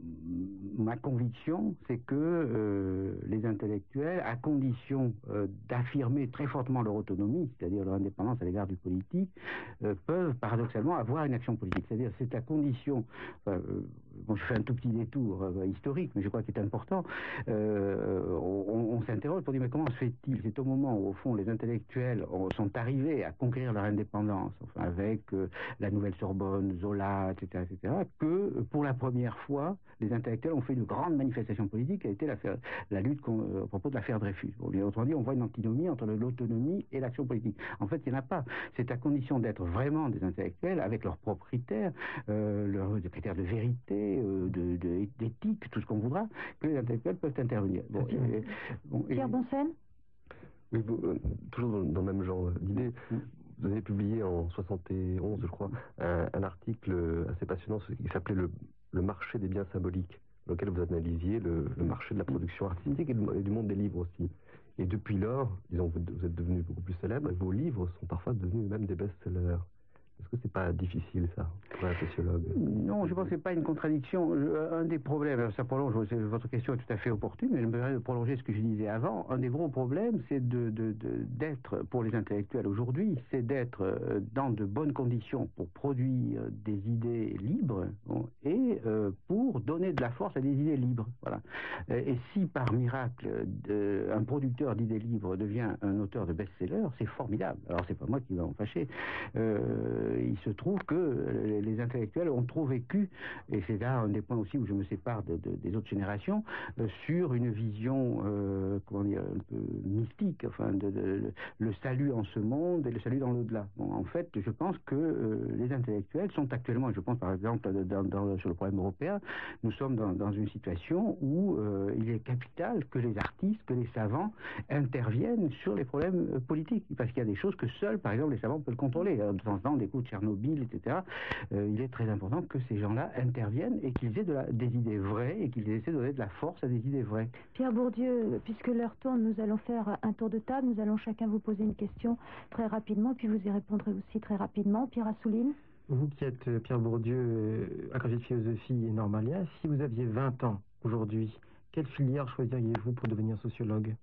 ma conviction, c'est que euh, les intellectuels, à condition euh, d'affirmer très fortement leur autonomie, c'est-à-dire leur indépendance à l'égard du politique, euh, peuvent paradoxalement avoir une action politique. C'est-à-dire, c'est à condition, enfin, euh, bon, je fais un tout petit détour euh, historique, mais je crois qu'il est important, euh, on, on s'interroge pour dire, mais comment se fait-il? C'est au moment où, au fond, les intellectuels ont, sont arrivés à conquérir leur indépendance, enfin, avec euh, la Nouvelle Sorbonne, Zola, et cetera, et cetera, que, pour la première fois, les intellectuels ont fait une grande manifestation politique qui a été la, la lutte euh, à propos de l'affaire Dreyfus. Bon, bien autrement dit, on voit une antinomie entre l'autonomie et l'action politique. En fait, il n'y en a pas. C'est à condition d'être vraiment des intellectuels, avec leurs propres critères, euh, leurs critères de vérité, euh, de, de, d'éthique, tout ce qu'on voudra, que les intellectuels peuvent intervenir. Bon, et, bon, Pierre et... Bonsen. Oui, vous, euh, toujours dans, dans le même genre d'idée. Mmh. Vous avez publié en soixante et onze, je crois, un, un article assez passionnant qui s'appelait le, le marché des biens symboliques, dans lequel vous analysiez le, le marché de la production artistique et, de, et du monde des livres aussi. Et depuis lors, disons, vous, vous êtes devenu beaucoup plus célèbre et vos livres sont parfois devenus même des best-sellers. Est-ce que c'est pas difficile, ça, pour un sociologue? Non, je pense que c'est pas une contradiction. Un des problèmes, ça prolonge, votre question est tout à fait opportune, mais je me permets de prolonger ce que je disais avant. Un des gros problèmes, c'est de, de, de, d'être, pour les intellectuels aujourd'hui, c'est d'être dans de bonnes conditions pour produire des idées libres, bon, et euh, pour donner de la force à des idées libres. Voilà. Et si par miracle, de, un producteur d'idées libres devient un auteur de best-seller, c'est formidable. Alors c'est pas moi qui va en fâcher. Euh, il se trouve que les intellectuels ont trop vécu, et c'est là un des points aussi où je me sépare de, de, des autres générations, euh, sur une vision, euh, comment dire, un peu mystique, enfin, de, de, le salut en ce monde et le salut dans l'au-delà. Bon, en fait, je pense que euh, les intellectuels sont actuellement, je pense par exemple dans, dans, sur le problème européen, nous sommes dans, dans une situation où euh, il est capital que les artistes, que les savants interviennent sur les problèmes euh, politiques, parce qu'il y a des choses que seuls, par exemple, les savants peuvent contrôler. De temps en temps, des coups de Tchernobyl, et cetera. Euh, il est très important que ces gens-là interviennent et qu'ils aient de la, des idées vraies et qu'ils essaient de donner de la force à des idées vraies. Pierre Bourdieu, puisque l'heure tourne, nous allons faire un tour de table. Nous allons chacun vous poser une question très rapidement, puis vous y répondrez aussi très rapidement. Pierre Assouline. Vous qui êtes Pierre Bourdieu, agrégé de philosophie et normalien, si vous aviez vingt ans aujourd'hui, quelle filière choisiriez-vous pour devenir sociologue?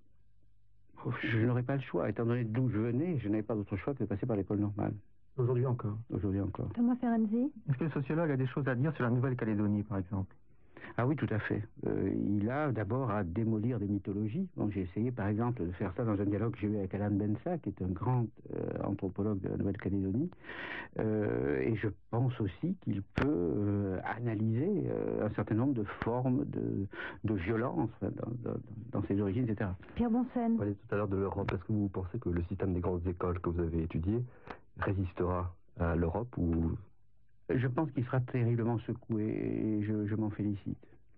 Je n'aurais pas le choix. Étant donné d'où je venais, je n'avais pas d'autre choix que de passer par l'école normale. Aujourd'hui encore. Aujourd'hui encore. Thomas Ferenczi. Est-ce que le sociologue a des choses à dire sur la Nouvelle-Calédonie, par exemple? Ah oui, tout à fait. Euh, il a d'abord à démolir des mythologies. Bon, j'ai essayé, par exemple, de faire ça dans un dialogue que j'ai eu avec Alain Bensa, qui est un grand euh, anthropologue de la Nouvelle-Calédonie. Euh, et je pense aussi qu'il peut euh, analyser euh, un certain nombre de formes de, de violence dans, dans, dans ses origines, et cetera. Pierre Bonsen. Vous parliez tout à l'heure de l'Europe. Est-ce que vous pensez que le système des grandes écoles que vous avez étudié résistera à l'Europe ou... Je pense qu'il sera terriblement secoué et je, je m'en félicite.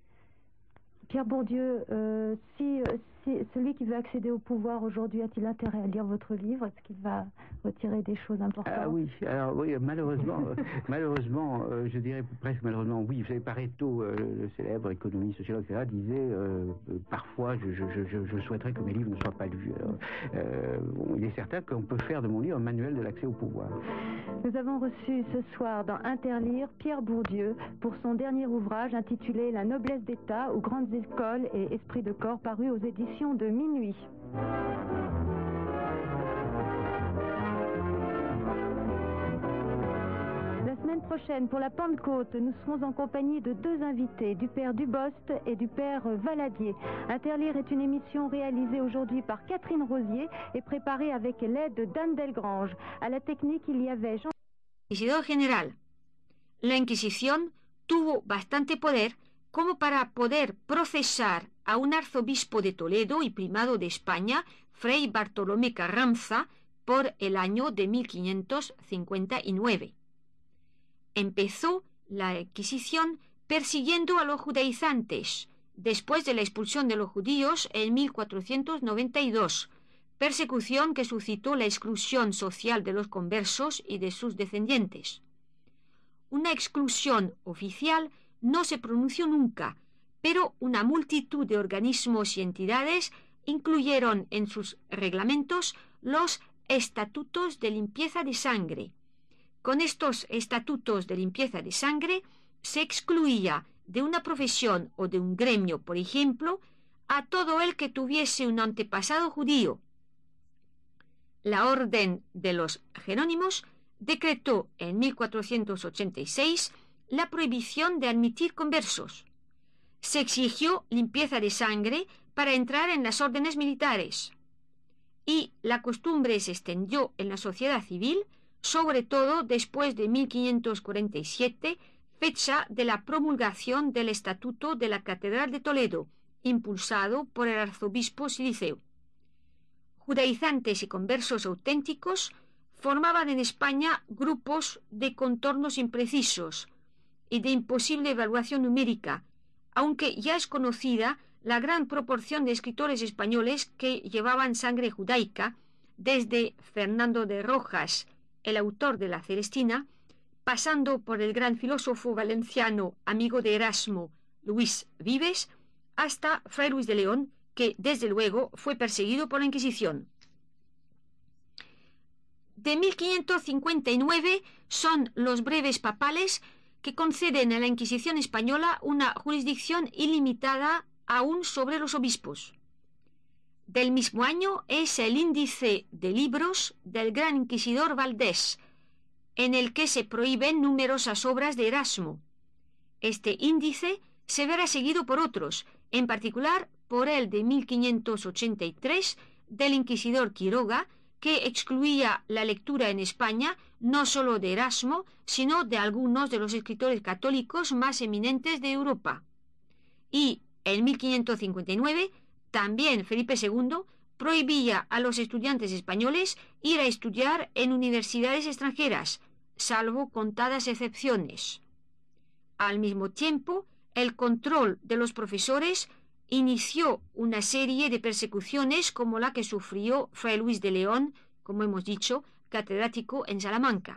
Pierre Bourdieu, euh, si, si celui qui veut accéder au pouvoir aujourd'hui a-t-il intérêt à lire votre livre? Est-ce qu'il va retirer des choses importantes? Ah oui, alors oui, malheureusement, euh, malheureusement, euh, je dirais presque malheureusement, oui. Vous savez, Pareto, euh, le célèbre économiste, sociologue, et cetera, disait euh, euh, parfois, je, je, je, je souhaiterais que mes livres ne soient pas lus. Alors, euh, bon, il est certain qu'on peut faire de mon livre un manuel de l'accès au pouvoir. Nous avons reçu ce soir dans Interlire Pierre Bourdieu pour son dernier ouvrage intitulé La noblesse d'État aux grandes écoles et esprits de corps, paru aux éditions de Minuit. La semaine prochaine, pour la Pentecôte, nous serons en compagnie de deux invités, du père Dubost et du père Valadier. Interlire est une émission réalisée aujourd'hui par Catherine Rosier et préparée avec l'aide d'Anne Delgrange. À la technique, il y avait Jean... Inquisidor general. La Inquisición tuvo bastante poder como para poder procesar a un arzobispo de Toledo y primado de España, Fray Bartolomé Carranza, por el año de mil quinientos cincuenta y nueve. Empezó la Inquisición persiguiendo a los judaizantes, después de la expulsión de los judíos en mil cuatrocientos noventa y dos, persecución que suscitó la exclusión social de los conversos y de sus descendientes. Una exclusión oficial no se pronunció nunca, pero una multitud de organismos y entidades incluyeron en sus reglamentos los estatutos de limpieza de sangre. Con estos estatutos de limpieza de sangre se excluía de una profesión o de un gremio, por ejemplo, a todo el que tuviese un antepasado judío. La Orden de los Jerónimos decretó en mil cuatrocientos ochenta y seis la prohibición de admitir conversos. Se exigió limpieza de sangre para entrar en las órdenes militares. Y la costumbre se extendió en la sociedad civil, sobre todo después de mil quinientos cuarenta y siete, fecha de la promulgación del Estatuto de la Catedral de Toledo, impulsado por el arzobispo Siliceo. Judaizantes y conversos auténticos formaban en España grupos de contornos imprecisos y de imposible evaluación numérica, aunque ya es conocida la gran proporción de escritores españoles que llevaban sangre judaica, desde Fernando de Rojas, el autor de la Celestina, pasando por el gran filósofo valenciano, amigo de Erasmo, Luis Vives, hasta Fray Luis de León, que desde luego fue perseguido por la Inquisición. De mil quinientos cincuenta y nueve son los breves papales que conceden a la Inquisición española una jurisdicción ilimitada aún sobre los obispos. Del mismo año es el índice de libros del gran inquisidor Valdés, en el que se prohíben numerosas obras de Erasmo. Este índice se verá seguido por otros, en particular por el de mil quinientos ochenta y tres del inquisidor Quiroga, que excluía la lectura en España no solo de Erasmo, sino de algunos de los escritores católicos más eminentes de Europa. Y en mil quinientos cincuenta y nueve, también Felipe segundo prohibía a los estudiantes españoles ir a estudiar en universidades extranjeras, salvo contadas excepciones. Al mismo tiempo, el control de los profesores inició una serie de persecuciones como la que sufrió Fray Luis de León, como hemos dicho, catedrático en Salamanca.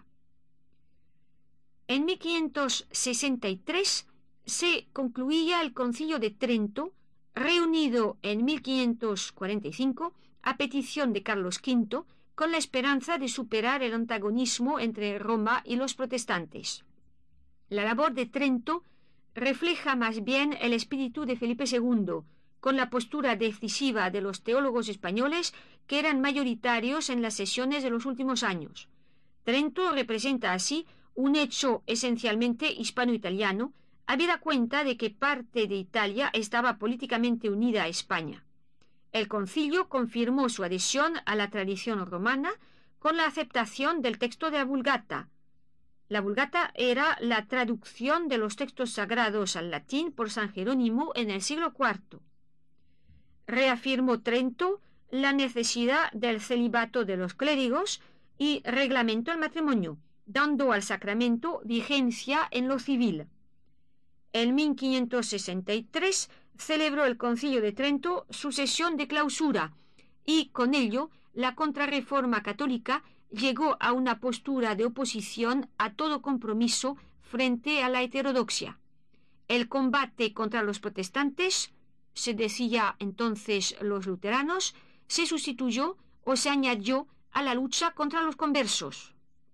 En mil quinientos sesenta y tres se concluía el Concilio de Trento, reunido en mil quinientos cuarenta y cinco a petición de Carlos quinto, con la esperanza de superar el antagonismo entre Roma y los protestantes. La labor de Trento refleja más bien el espíritu de Felipe segundo, con la postura decisiva de los teólogos españoles que eran mayoritarios en las sesiones de los últimos años. Trento representa así un hecho esencialmente hispano-italiano, habida cuenta de que parte de Italia estaba políticamente unida a España. El concilio confirmó su adhesión a la tradición romana con la aceptación del texto de la Vulgata. La Vulgata era la traducción de los textos sagrados al latín por San Jerónimo en el siglo cuarto. Reafirmó Trento la necesidad del celibato de los clérigos y reglamentó el matrimonio, dando al sacramento vigencia en lo civil. En mil quinientos sesenta y tres celebró el Concilio de Trento su sesión de clausura y con ello la Contrarreforma católica llegó a una postura de oposición a todo compromiso frente a la heterodoxia. El combate contra los protestantes, se decía entonces los luteranos, se sustituyó o se añadió a la lucha contra los conversos.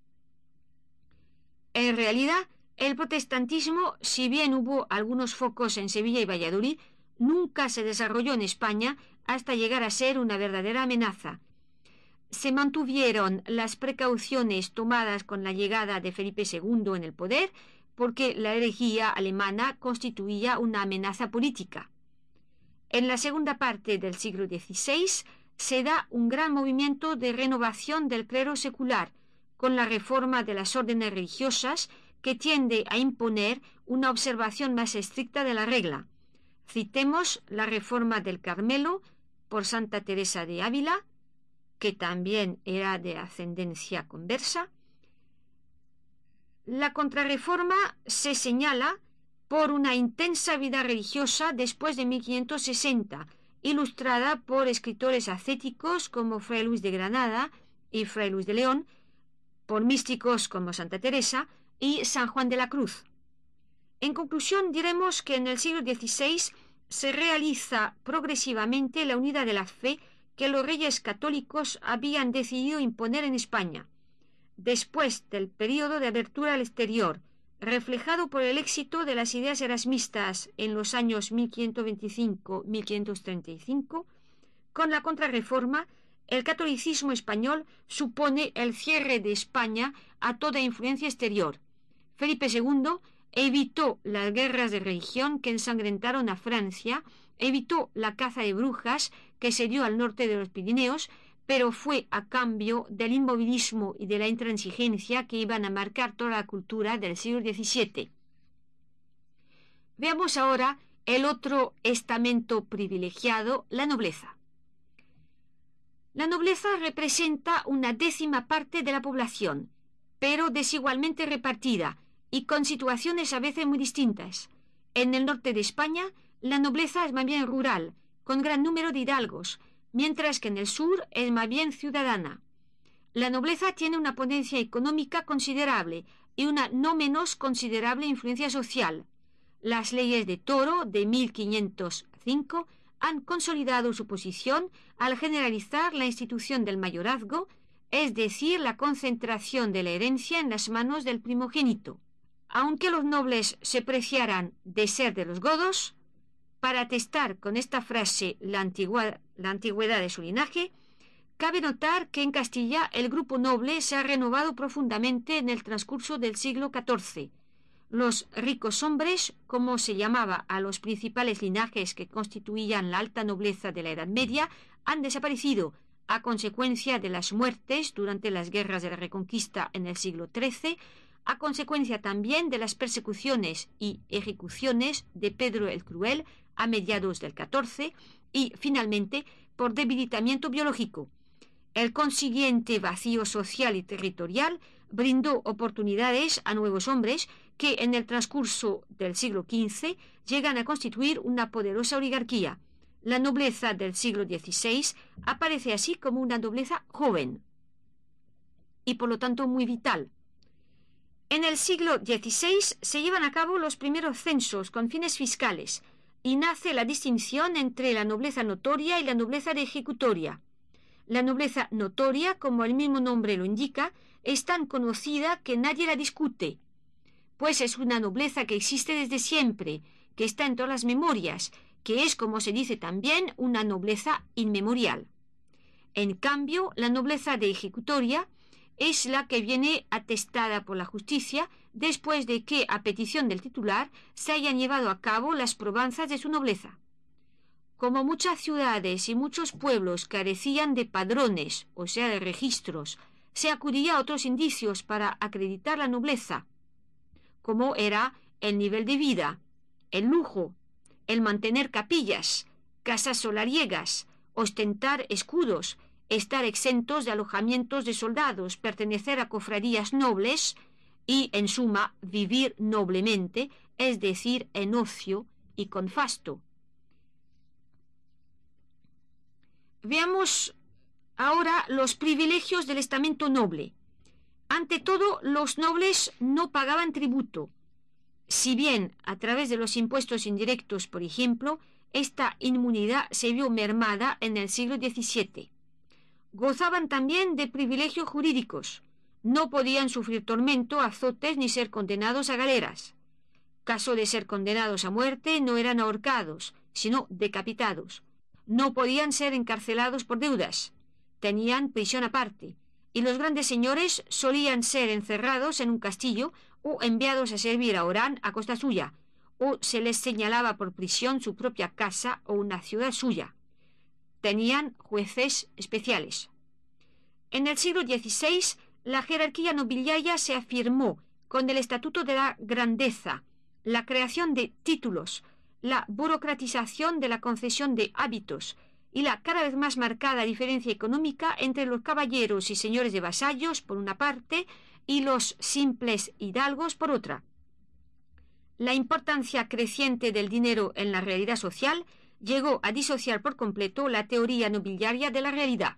En realidad, el protestantismo, si bien hubo algunos focos en Sevilla y Valladolid, nunca se desarrolló en España hasta llegar a ser una verdadera amenaza. Se mantuvieron las precauciones tomadas con la llegada de Felipe segundo en el poder, porque la herejía alemana constituía una amenaza política. En la segunda parte del siglo dieciséis se da un gran movimiento de renovación del clero secular, con la reforma de las órdenes religiosas, que tiende a imponer una observación más estricta de la regla. Citemos la reforma del Carmelo por Santa Teresa de Ávila, que también era de ascendencia conversa. La Contrarreforma se señala por una intensa vida religiosa después de mil quinientos sesenta, ilustrada por escritores ascéticos como Fray Luis de Granada y Fray Luis de León, por místicos como Santa Teresa y San Juan de la Cruz. En conclusión, diremos que en el siglo dieciséis se realiza progresivamente la unidad de la fe que los reyes católicos habían decidido imponer en España. Después del período de abertura al exterior, reflejado por el éxito de las ideas erasmistas en los años mil quinientos veinticinco a mil quinientos treinta y cinco, con la Contrarreforma, el catolicismo español supone el cierre de España a toda influencia exterior. Felipe segundo evitó las guerras de religión que ensangrentaron a Francia, evitó la caza de brujas que se dio al norte de los Pirineos, pero fue a cambio del inmovilismo y de la intransigencia que iban a marcar toda la cultura del siglo diecisiete. Veamos ahora el otro estamento privilegiado, la nobleza. La nobleza representa una décima parte de la población, pero desigualmente repartida y con situaciones a veces muy distintas. En el norte de España, la nobleza es más bien rural, con gran número de hidalgos, mientras que en el sur es más bien ciudadana. La nobleza tiene una potencia económica considerable y una no menos considerable influencia social. Las leyes de Toro de mil quinientos cinco han consolidado su posición al generalizar la institución del mayorazgo, es decir, la concentración de la herencia en las manos del primogénito. Aunque los nobles se preciaran de ser de los godos, para atestar con esta frase la, antigua, la antigüedad de su linaje, cabe notar que en Castilla el grupo noble se ha renovado profundamente en el transcurso del siglo catorce. Los ricos hombres, como se llamaba a los principales linajes que constituían la alta nobleza de la Edad Media, han desaparecido a consecuencia de las muertes durante las guerras de la Reconquista en el siglo trece, a consecuencia también de las persecuciones y ejecuciones de Pedro el Cruel a mediados del catorce y, finalmente, por debilitamiento biológico. El consiguiente vacío social y territorial brindó oportunidades a nuevos hombres que en el transcurso del siglo quince llegan a constituir una poderosa oligarquía. La nobleza del siglo dieciséis aparece así como una nobleza joven y por lo tanto muy vital. En el siglo dieciséis se llevan a cabo los primeros censos con fines fiscales y nace la distinción entre la nobleza notoria y la nobleza de ejecutoria. La nobleza notoria, como el mismo nombre lo indica, es tan conocida que nadie la discute, pues es una nobleza que existe desde siempre, que está en todas las memorias, que es, como se dice también, una nobleza inmemorial. En cambio, la nobleza de ejecutoria es la que viene atestada por la justicia después de que, a petición del titular, se hayan llevado a cabo las probanzas de su nobleza. Como muchas ciudades y muchos pueblos carecían de padrones, o sea, de registros, se acudía a otros indicios para acreditar la nobleza, como era el nivel de vida, el lujo, el mantener capillas, casas solariegas, ostentar escudos, estar exentos de alojamientos de soldados, pertenecer a cofradías nobles y, en suma, vivir noblemente, es decir, en ocio y con fasto. Veamos ahora los privilegios del estamento noble. Ante todo, los nobles no pagaban tributo. Si bien, a través de los impuestos indirectos, por ejemplo, esta inmunidad se vio mermada en el siglo diecisiete. Gozaban también de privilegios jurídicos. No podían sufrir tormento, azotes ni ser condenados a galeras. Caso de ser condenados a muerte, no eran ahorcados, sino decapitados. No podían ser encarcelados por deudas. Tenían prisión aparte. Y los grandes señores solían ser encerrados en un castillo o enviados a servir a Orán a costa suya, o se les señalaba por prisión su propia casa o una ciudad suya. Tenían jueces especiales. En el siglo dieciséis, la jerarquía nobiliaria se afirmó con el Estatuto de la Grandeza, la creación de títulos, la burocratización de la concesión de hábitos y la cada vez más marcada diferencia económica entre los caballeros y señores de vasallos, por una parte, y los simples hidalgos, por otra. La importancia creciente del dinero en la realidad social llegó a disociar por completo la teoría nobiliaria de la realidad.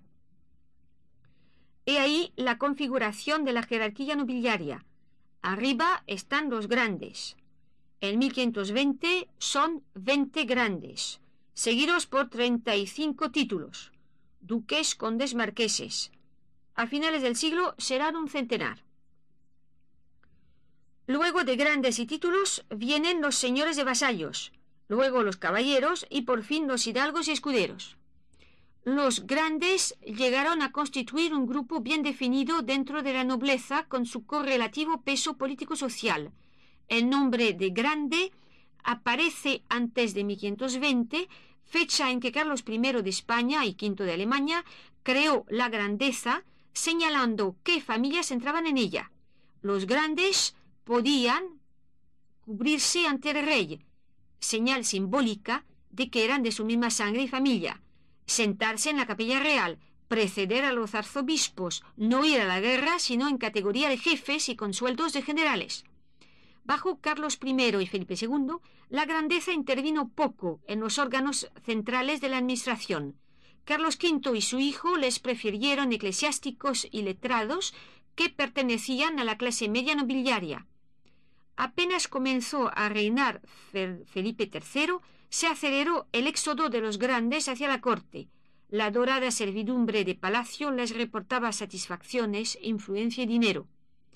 He ahí la configuración de la jerarquía nobiliaria. Arriba están los grandes. En mil quinientos veinte son veinte grandes, seguidos por treinta y cinco títulos, duques, condes, marqueses. A finales del siglo serán un centenar. Luego de grandes y títulos vienen los señores de vasallos, luego los caballeros y por fin los hidalgos y escuderos. Los grandes llegaron a constituir un grupo bien definido dentro de la nobleza con su correlativo peso político-social. El nombre de grande aparece antes de mil quinientos veinte, fecha en que Carlos primero de España y quinto de Alemania creó la grandeza, señalando qué familias entraban en ella. Los grandes podían cubrirse ante el rey, señal simbólica de que eran de su misma sangre y familia, sentarse en la capilla real, preceder a los arzobispos, no ir a la guerra sino en categoría de jefes y con sueldos de generales. Bajo Carlos primero y Felipe segundo, la grandeza intervino poco en los órganos centrales de la administración. Carlos quinto y su hijo les prefirieron eclesiásticos y letrados que pertenecían a la clase media nobiliaria. Apenas comenzó a reinar Felipe tercero, se aceleró el éxodo de los grandes hacia la corte. La dorada servidumbre de palacio les reportaba satisfacciones, influencia y dinero.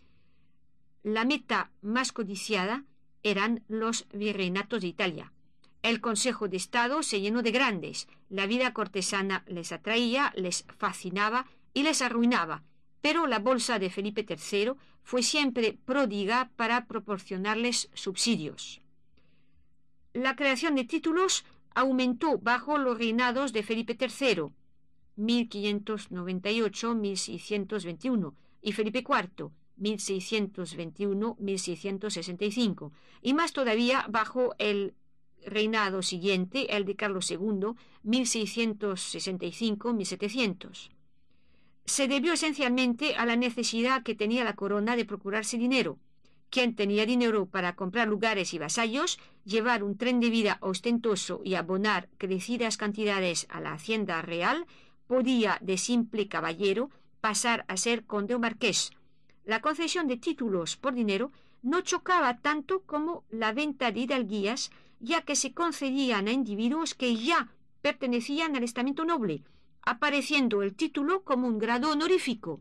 La meta más codiciada eran los virreinatos de Italia. El Consejo de Estado se llenó de grandes. La vida cortesana les atraía, les fascinaba y les arruinaba, pero la bolsa de Felipe tercero fue siempre pródiga para proporcionarles subsidios. La creación de títulos aumentó bajo los reinados de Felipe tercero, mil quinientos noventa y ocho a mil seiscientos veintiuno, y Felipe cuarto, mil seiscientos veintiuno a mil seiscientos sesenta y cinco, y más todavía bajo el reinado siguiente, el de Carlos segundo, mil seiscientos sesenta y cinco a mil setecientos. Se debió esencialmente a la necesidad que tenía la corona de procurarse dinero. Quien tenía dinero para comprar lugares y vasallos, llevar un tren de vida ostentoso y abonar crecidas cantidades a la hacienda real, podía de simple caballero pasar a ser conde o marqués. La concesión de títulos por dinero no chocaba tanto como la venta de hidalguías, ya que se concedían a individuos que ya pertenecían al estamento noble, apareciendo el título como un grado honorífico.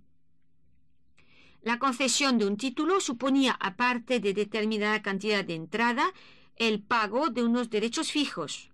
La concesión de un título suponía, aparte de determinada cantidad de entrada, el pago de unos derechos fijos.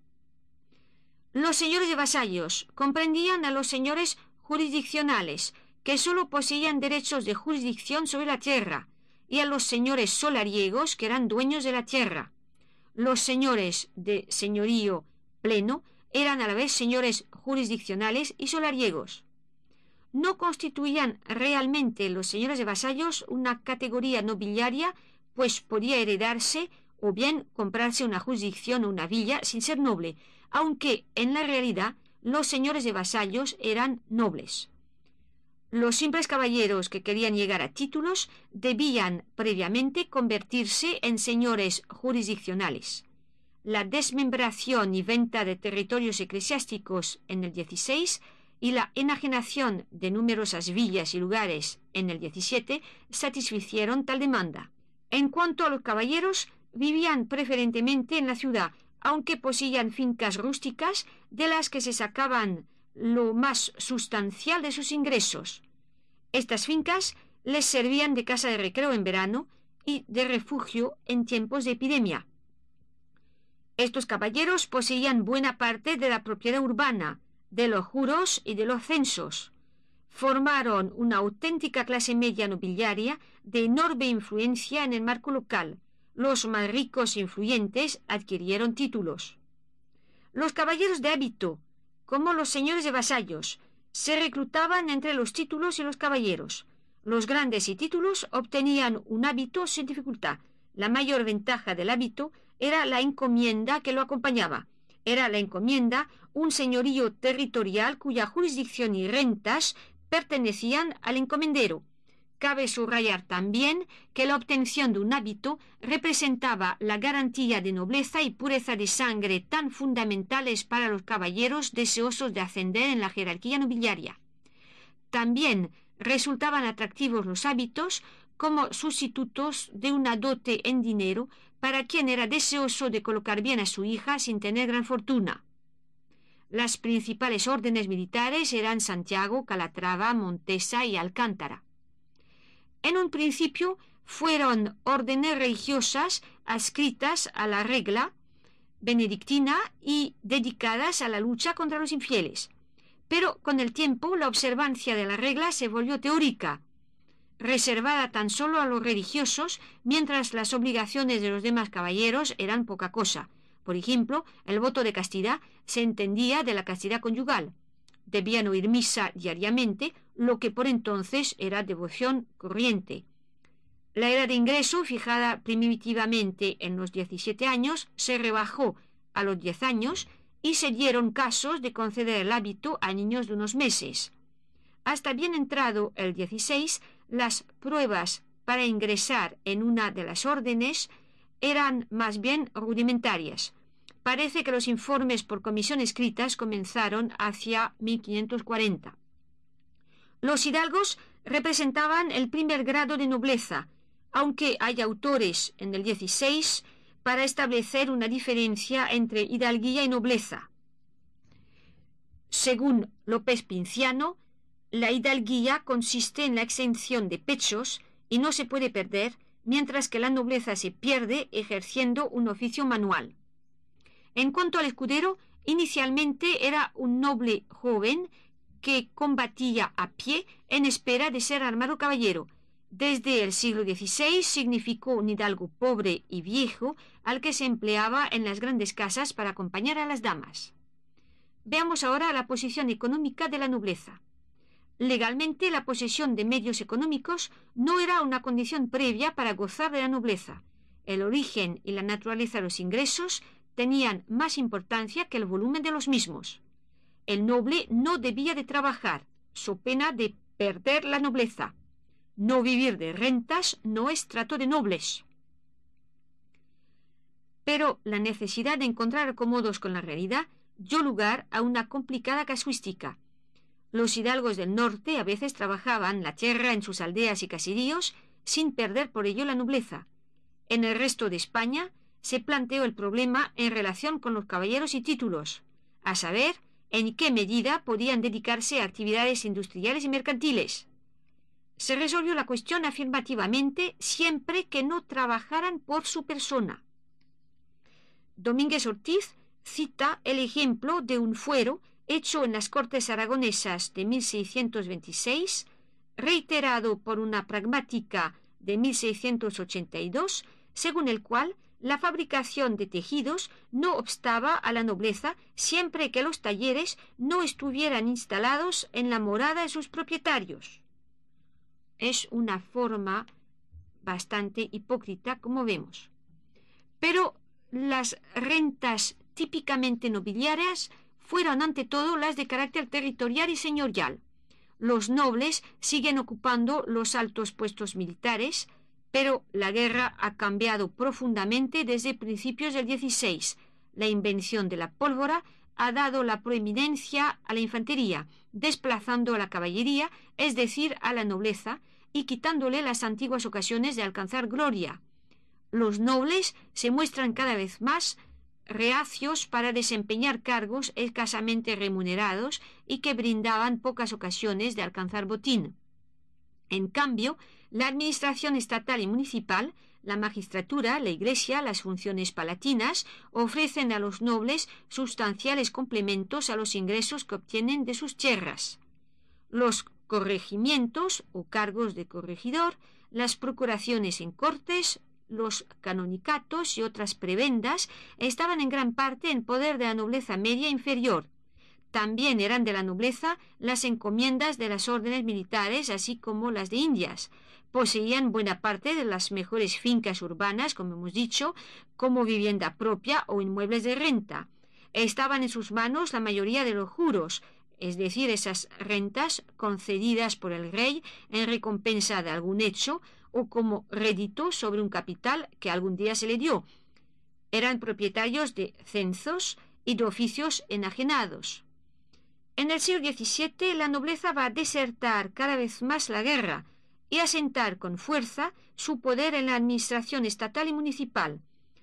Los señores de vasallos comprendían a los señores jurisdiccionales, que sólo poseían derechos de jurisdicción sobre la tierra, y a los señores solariegos, que eran dueños de la tierra. Los señores de señorío pleno eran a la vez señores jurisdiccionales y solariegos. No constituían realmente los señores de vasallos una categoría nobiliaria, pues podía heredarse o bien comprarse una jurisdicción o una villa sin ser noble, aunque en la realidad los señores de vasallos eran nobles. Los simples caballeros que querían llegar a títulos debían previamente convertirse en señores jurisdiccionales. La desmembración y venta de territorios eclesiásticos en el dieciséis y la enajenación de numerosas villas y lugares en el diecisiete satisficieron tal demanda. En cuanto a los caballeros, vivían preferentemente en la ciudad, aunque poseían fincas rústicas de las que se sacaban lo más sustancial de sus ingresos. Estas fincas les servían de casa de recreo en verano y de refugio en tiempos de epidemia. Estos caballeros poseían buena parte de la propiedad urbana, de los juros y de los censos. Formaron una auténtica clase media nobiliaria de enorme influencia en el marco local. Los más ricos e influyentes adquirieron títulos. Los caballeros de hábito, como los señores de vasallos, se reclutaban entre los títulos y los caballeros. Los grandes y títulos obtenían un hábito sin dificultad. La mayor ventaja del hábito era la encomienda que lo acompañaba. Era la encomienda un señorío territorial cuya jurisdicción y rentas pertenecían al encomendero. Cabe subrayar también que la obtención de un hábito representaba la garantía de nobleza y pureza de sangre tan fundamentales para los caballeros deseosos de ascender en la jerarquía nobiliaria. También resultaban atractivos los hábitos como sustitutos de una dote en dinero para quien era deseoso de colocar bien a su hija sin tener gran fortuna. Las principales órdenes militares eran Santiago, Calatrava, Montesa y Alcántara. En un principio fueron órdenes religiosas adscritas a la regla benedictina y dedicadas a la lucha contra los infieles. Pero con el tiempo la observancia de la regla se volvió teórica, reservada tan solo a los religiosos, mientras las obligaciones de los demás caballeros eran poca cosa. Por ejemplo, el voto de castidad se entendía de la castidad conyugal. Debían oír misa diariamente, lo que por entonces era devoción corriente. La edad de ingreso, fijada primitivamente en los diecisiete años, se rebajó a los diez años y se dieron casos de conceder el hábito a niños de unos meses. Hasta bien entrado el dieciséis, las pruebas para ingresar en una de las órdenes eran más bien rudimentarias. Parece que los informes por comisión escritas comenzaron hacia mil quinientos cuarenta. Los hidalgos representaban el primer grado de nobleza, aunque hay autores en el dieciséis para establecer una diferencia entre hidalguía y nobleza. Según López Pinciano, la hidalguía consiste en la exención de pechos y no se puede perder, mientras que la nobleza se pierde ejerciendo un oficio manual. En cuanto al escudero, inicialmente era un noble joven que combatía a pie en espera de ser armado caballero. Desde el siglo dieciséis significó un hidalgo pobre y viejo al que se empleaba en las grandes casas para acompañar a las damas. Veamos ahora la posición económica de la nobleza. Legalmente, la posesión de medios económicos no era una condición previa para gozar de la nobleza. El origen y la naturaleza de los ingresos tenían más importancia que el volumen de los mismos. El noble no debía de trabajar, so pena de perder la nobleza. No vivir de rentas no es trato de nobles. Pero la necesidad de encontrar acomodos con la realidad dio lugar a una complicada casuística. Los hidalgos del norte a veces trabajaban la tierra en sus aldeas y caseríos sin perder por ello la nobleza. En el resto de España se planteó el problema en relación con los caballeros y títulos, a saber, en qué medida podían dedicarse a actividades industriales y mercantiles. Se resolvió la cuestión afirmativamente siempre que no trabajaran por su persona. Domínguez Ortiz cita el ejemplo de un fuero hecho en las Cortes Aragonesas de mil seiscientos veintiséis, reiterado por una pragmática de mil seiscientos ochenta y dos, según el cual la fabricación de tejidos no obstaba a la nobleza siempre que los talleres no estuvieran instalados en la morada de sus propietarios. Es una forma bastante hipócrita, como vemos. Pero las rentas típicamente nobiliarias fueron ante todo las de carácter territorial y señorial. Los nobles siguen ocupando los altos puestos militares, pero la guerra ha cambiado profundamente desde principios del dieciséis. La invención de la pólvora ha dado la proeminencia a la infantería, desplazando a la caballería, es decir, a la nobleza, y quitándole las antiguas ocasiones de alcanzar gloria. Los nobles se muestran cada vez más reacios para desempeñar cargos escasamente remunerados y que brindaban pocas ocasiones de alcanzar botín. En cambio, la administración estatal y municipal, la magistratura, la iglesia, las funciones palatinas, ofrecen a los nobles sustanciales complementos a los ingresos que obtienen de sus tierras. Los corregimientos o cargos de corregidor, las procuraciones en cortes, los canonicatos y otras prebendas estaban en gran parte en poder de la nobleza media e inferior. También eran de la nobleza las encomiendas de las órdenes militares, así como las de Indias. Poseían buena parte de las mejores fincas urbanas, como hemos dicho, como vivienda propia o inmuebles de renta. Estaban en sus manos la mayoría de los juros, es decir, esas rentas concedidas por el rey en recompensa de algún hecho o como rédito sobre un capital que algún día se le dio. Eran propietarios de cenzos y de oficios enajenados. En el siglo diecisiete la nobleza va a desertar cada vez más la guerra y asentar con fuerza su poder en la administración estatal y municipal.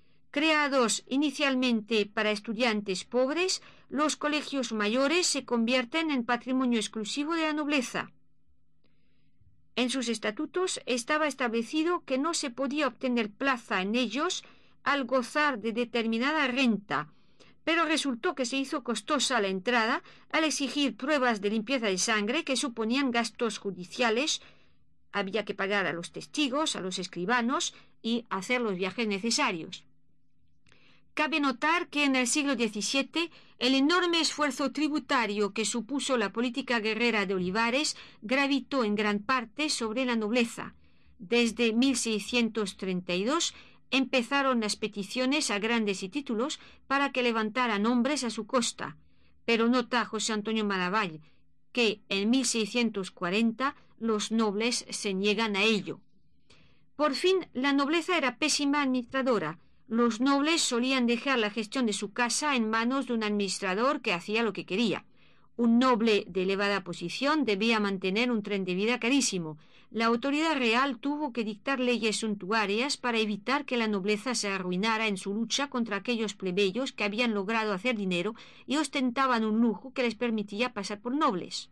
Creados inicialmente para estudiantes pobres, los colegios mayores se convierten en patrimonio exclusivo de la nobleza. En sus estatutos estaba establecido que no se podía obtener plaza en ellos al gozar de determinada renta, pero resultó que se hizo costosa la entrada al exigir pruebas de limpieza de sangre que suponían gastos judiciales. Había que pagar a los testigos, a los escribanos y hacer los viajes necesarios. Cabe notar que en el siglo diecisiete el enorme esfuerzo tributario que supuso la política guerrera de Olivares gravitó en gran parte sobre la nobleza. Desde mil seiscientos treinta y dos empezaron las peticiones a grandes y títulos para que levantaran hombres a su costa, pero nota José Antonio Maravall que en mil seiscientos cuarenta los nobles se niegan a ello. Por fin, la nobleza era pésima administradora. Los nobles solían dejar la gestión de su casa en manos de un administrador que hacía lo que quería. Un noble de elevada posición debía mantener un tren de vida carísimo. La autoridad real tuvo que dictar leyes suntuarias para evitar que la nobleza se arruinara en su lucha contra aquellos plebeyos que habían logrado hacer dinero y ostentaban un lujo que les permitía pasar por nobles.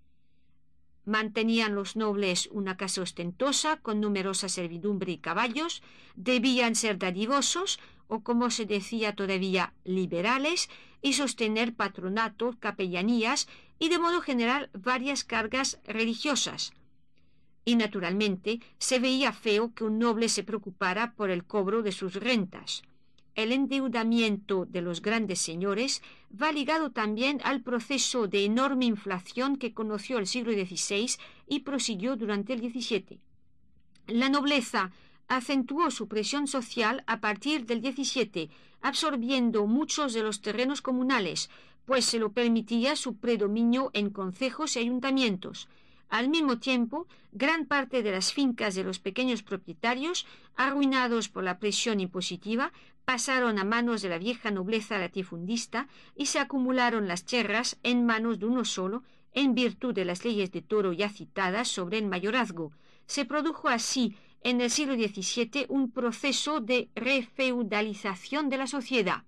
Mantenían los nobles una casa ostentosa con numerosa servidumbre y caballos, debían ser dadivosos, o como se decía todavía, liberales, y sostener patronatos, capellanías y de modo general varias cargas religiosas. Y naturalmente se veía feo que un noble se preocupara por el cobro de sus rentas. El endeudamiento de los grandes señores va ligado también al proceso de enorme inflación que conoció el siglo dieciséis y prosiguió durante el diecisiete. La nobleza acentuó su presión social a partir del diecisiete, absorbiendo muchos de los terrenos comunales, pues se lo permitía su predominio en concejos y ayuntamientos. Al mismo tiempo, gran parte de las fincas de los pequeños propietarios, arruinados por la presión impositiva, pasaron a manos de la vieja nobleza latifundista y se acumularon las tierras en manos de uno solo, en virtud de las leyes de Toro ya citadas sobre el mayorazgo. Se produjo así en el siglo diecisiete un proceso de refeudalización de la sociedad.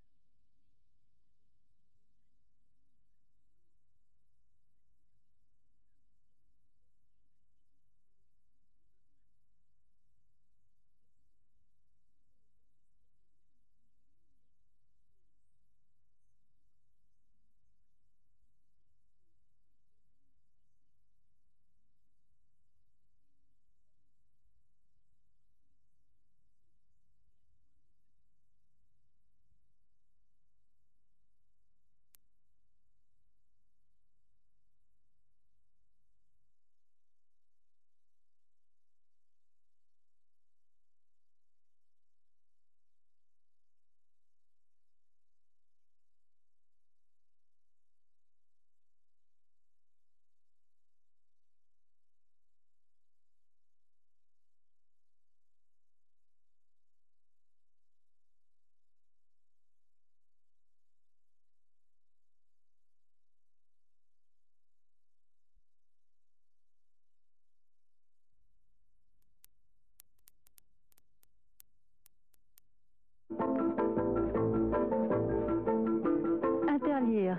Interlire.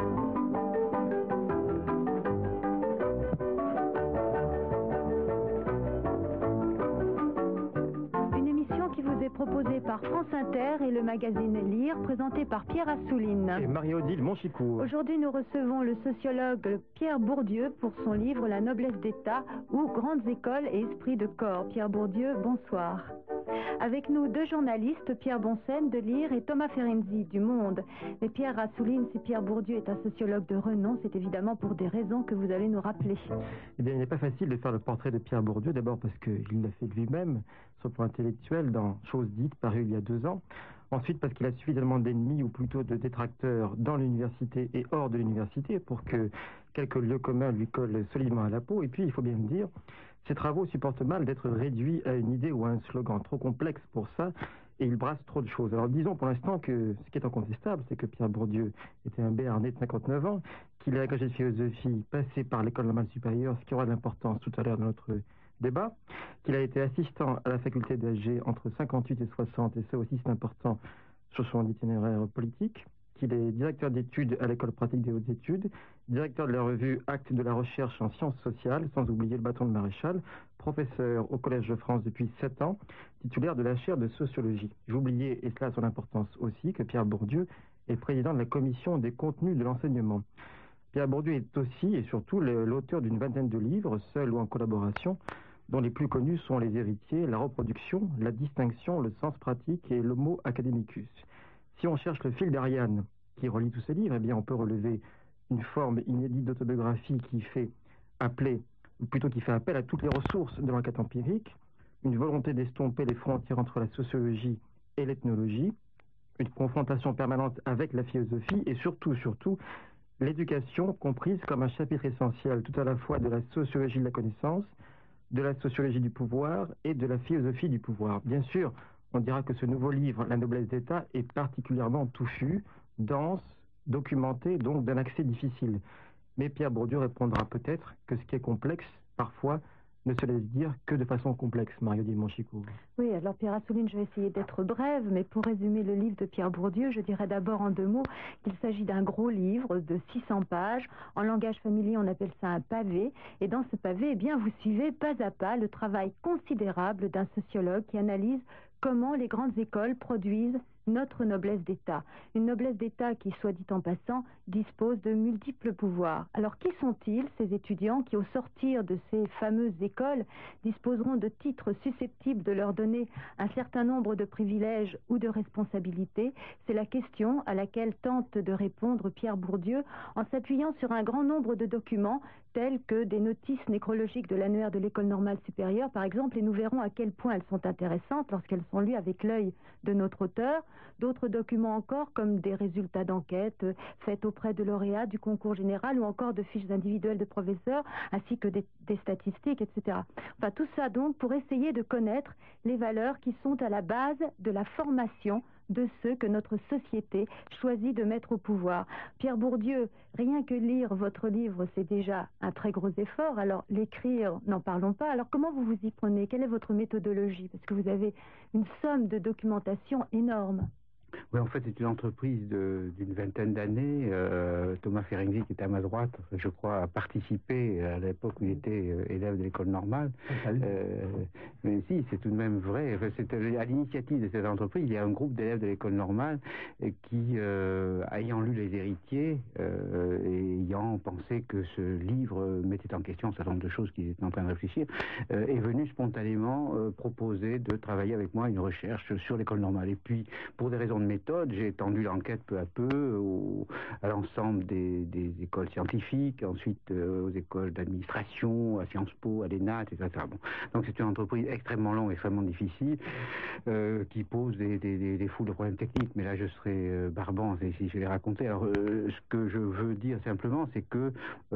Une émission qui vous est proposée par France Inter et le magazine Lire, présenté par Pierre Assouline. Et Marie-Odile Monchicourt. Aujourd'hui, nous recevons le sociologue Pierre Bourdieu pour son livre La noblesse d'État ou Grandes écoles et esprits de corps. Pierre Bourdieu, bonsoir. Avec nous deux journalistes, Pierre Bonsen de Lire et Thomas Ferenczi du Monde. Mais Pierre Assouline, si Pierre Bourdieu est un sociologue de renom, c'est évidemment pour des raisons que vous allez nous rappeler. Eh bien, il n'est pas facile de faire le portrait de Pierre Bourdieu, d'abord parce qu'il l'a fait lui-même, sur le plan intellectuel, dans Choses dites, paru il y a deux ans. Ensuite, parce qu'il a suffisamment d'ennemis, ou plutôt de détracteurs, dans l'université et hors de l'université, pour que quelques lieux communs lui collent solidement à la peau. Et puis, il faut bien le dire, ces travaux supportent mal d'être réduits à une idée ou à un slogan trop complexe pour ça, et ils brassent trop de choses. Alors disons pour l'instant que ce qui est incontestable, c'est que Pierre Bourdieu était un Béarnais de cinquante-neuf ans, qu'il est agrégé de philosophie, passé par l'école normale supérieure, ce qui aura de l'importance tout à l'heure dans notre débat, qu'il a été assistant à la faculté d'Alger entre cinquante-huit et soixante, et ça aussi c'est important sur son itinéraire politique, il est directeur d'études à l'École pratique des hautes études, directeur de la revue Actes de la recherche en sciences sociales, sans oublier le bâton de maréchal, professeur au Collège de France depuis sept ans, titulaire de la chaire de sociologie. J'oubliais, et cela a son importance aussi, que Pierre Bourdieu est président de la commission des contenus de l'enseignement. Pierre Bourdieu est aussi et surtout l'auteur d'une vingtaine de livres, seul ou en collaboration, dont les plus connus sont Les Héritiers, La Reproduction, La Distinction, Le Sens Pratique et L'Homo Academicus. Si on cherche le fil d'Ariane qui relie tous ces livres, eh bien on peut relever une forme inédite d'autobiographie qui fait appeler, ou plutôt qui fait appel à toutes les ressources de l'enquête empirique, une volonté d'estomper les frontières entre la sociologie et l'ethnologie, une confrontation permanente avec la philosophie et surtout, surtout, l'éducation comprise comme un chapitre essentiel tout à la fois de la sociologie de la connaissance, de la sociologie du pouvoir et de la philosophie du pouvoir. Bien sûr, on dira que ce nouveau livre, La noblesse d'État, est particulièrement touffu, dense, documenté, donc d'un accès difficile. Mais Pierre Bourdieu répondra peut-être que ce qui est complexe, parfois, ne se laisse dire que de façon complexe, Mario Di Monchico. Oui, alors Pierre Assouline, je vais essayer d'être brève, mais pour résumer le livre de Pierre Bourdieu, je dirais d'abord en deux mots qu'il s'agit d'un gros livre de six cents pages. En langage familier, on appelle ça un pavé. Et dans ce pavé, eh bien, vous suivez pas à pas le travail considérable d'un sociologue qui analyse comment les grandes écoles produisent notre noblesse d'État. Une noblesse d'État qui, soit dit en passant, dispose de multiples pouvoirs. Alors qui sont-ils, ces étudiants qui, au sortir de ces fameuses écoles, disposeront de titres susceptibles de leur donner un certain nombre de privilèges ou de responsabilités? C'est la question à laquelle tente de répondre Pierre Bourdieu en s'appuyant sur un grand nombre de documents tels que des notices nécrologiques de l'annuaire de l'École normale supérieure, par exemple, et nous verrons à quel point elles sont intéressantes lorsqu'elles sont lues avec l'œil de notre auteur. D'autres documents encore, comme des résultats d'enquête faits auprès de lauréats du concours général ou encore de fiches individuelles de professeurs, ainsi que des, des statistiques, et cetera. Enfin, tout ça donc pour essayer de connaître les valeurs qui sont à la base de la formation de ceux que notre société choisit de mettre au pouvoir. Pierre Bourdieu, rien que lire votre livre, c'est déjà un très gros effort. Alors, l'écrire, n'en parlons pas. Alors, comment vous vous y prenez? Quelle est votre méthodologie? Parce que vous avez une somme de documentation énorme. Oui, en fait, c'est une entreprise d'une vingtaine d'années. Euh, Thomas Ferenczi, qui était à ma droite, je crois, a participé à l'époque où il était euh, élève de l'école normale. Euh, mais si, c'est tout de même vrai. Enfin, à l'initiative de cette entreprise, il y a un groupe d'élèves de l'école normale qui, euh, ayant lu Les Héritiers, euh, et ayant pensé que ce livre mettait en question un certain nombre de choses qu'ils étaient en train de réfléchir, euh, est venu spontanément euh, proposer de travailler avec moi une recherche sur l'école normale. Et puis, pour des raisons de méthode, j'ai étendu l'enquête peu à peu au, à l'ensemble des, des écoles scientifiques, ensuite euh, aux écoles d'administration, à Sciences Po, à l'E N A, et cetera. Bon. Donc c'est une entreprise extrêmement longue, extrêmement difficile, euh, qui pose des, des, des, des foules de problèmes techniques, mais là je serais euh, barbant si je les racontais. Alors euh, ce que je veux dire simplement, c'est que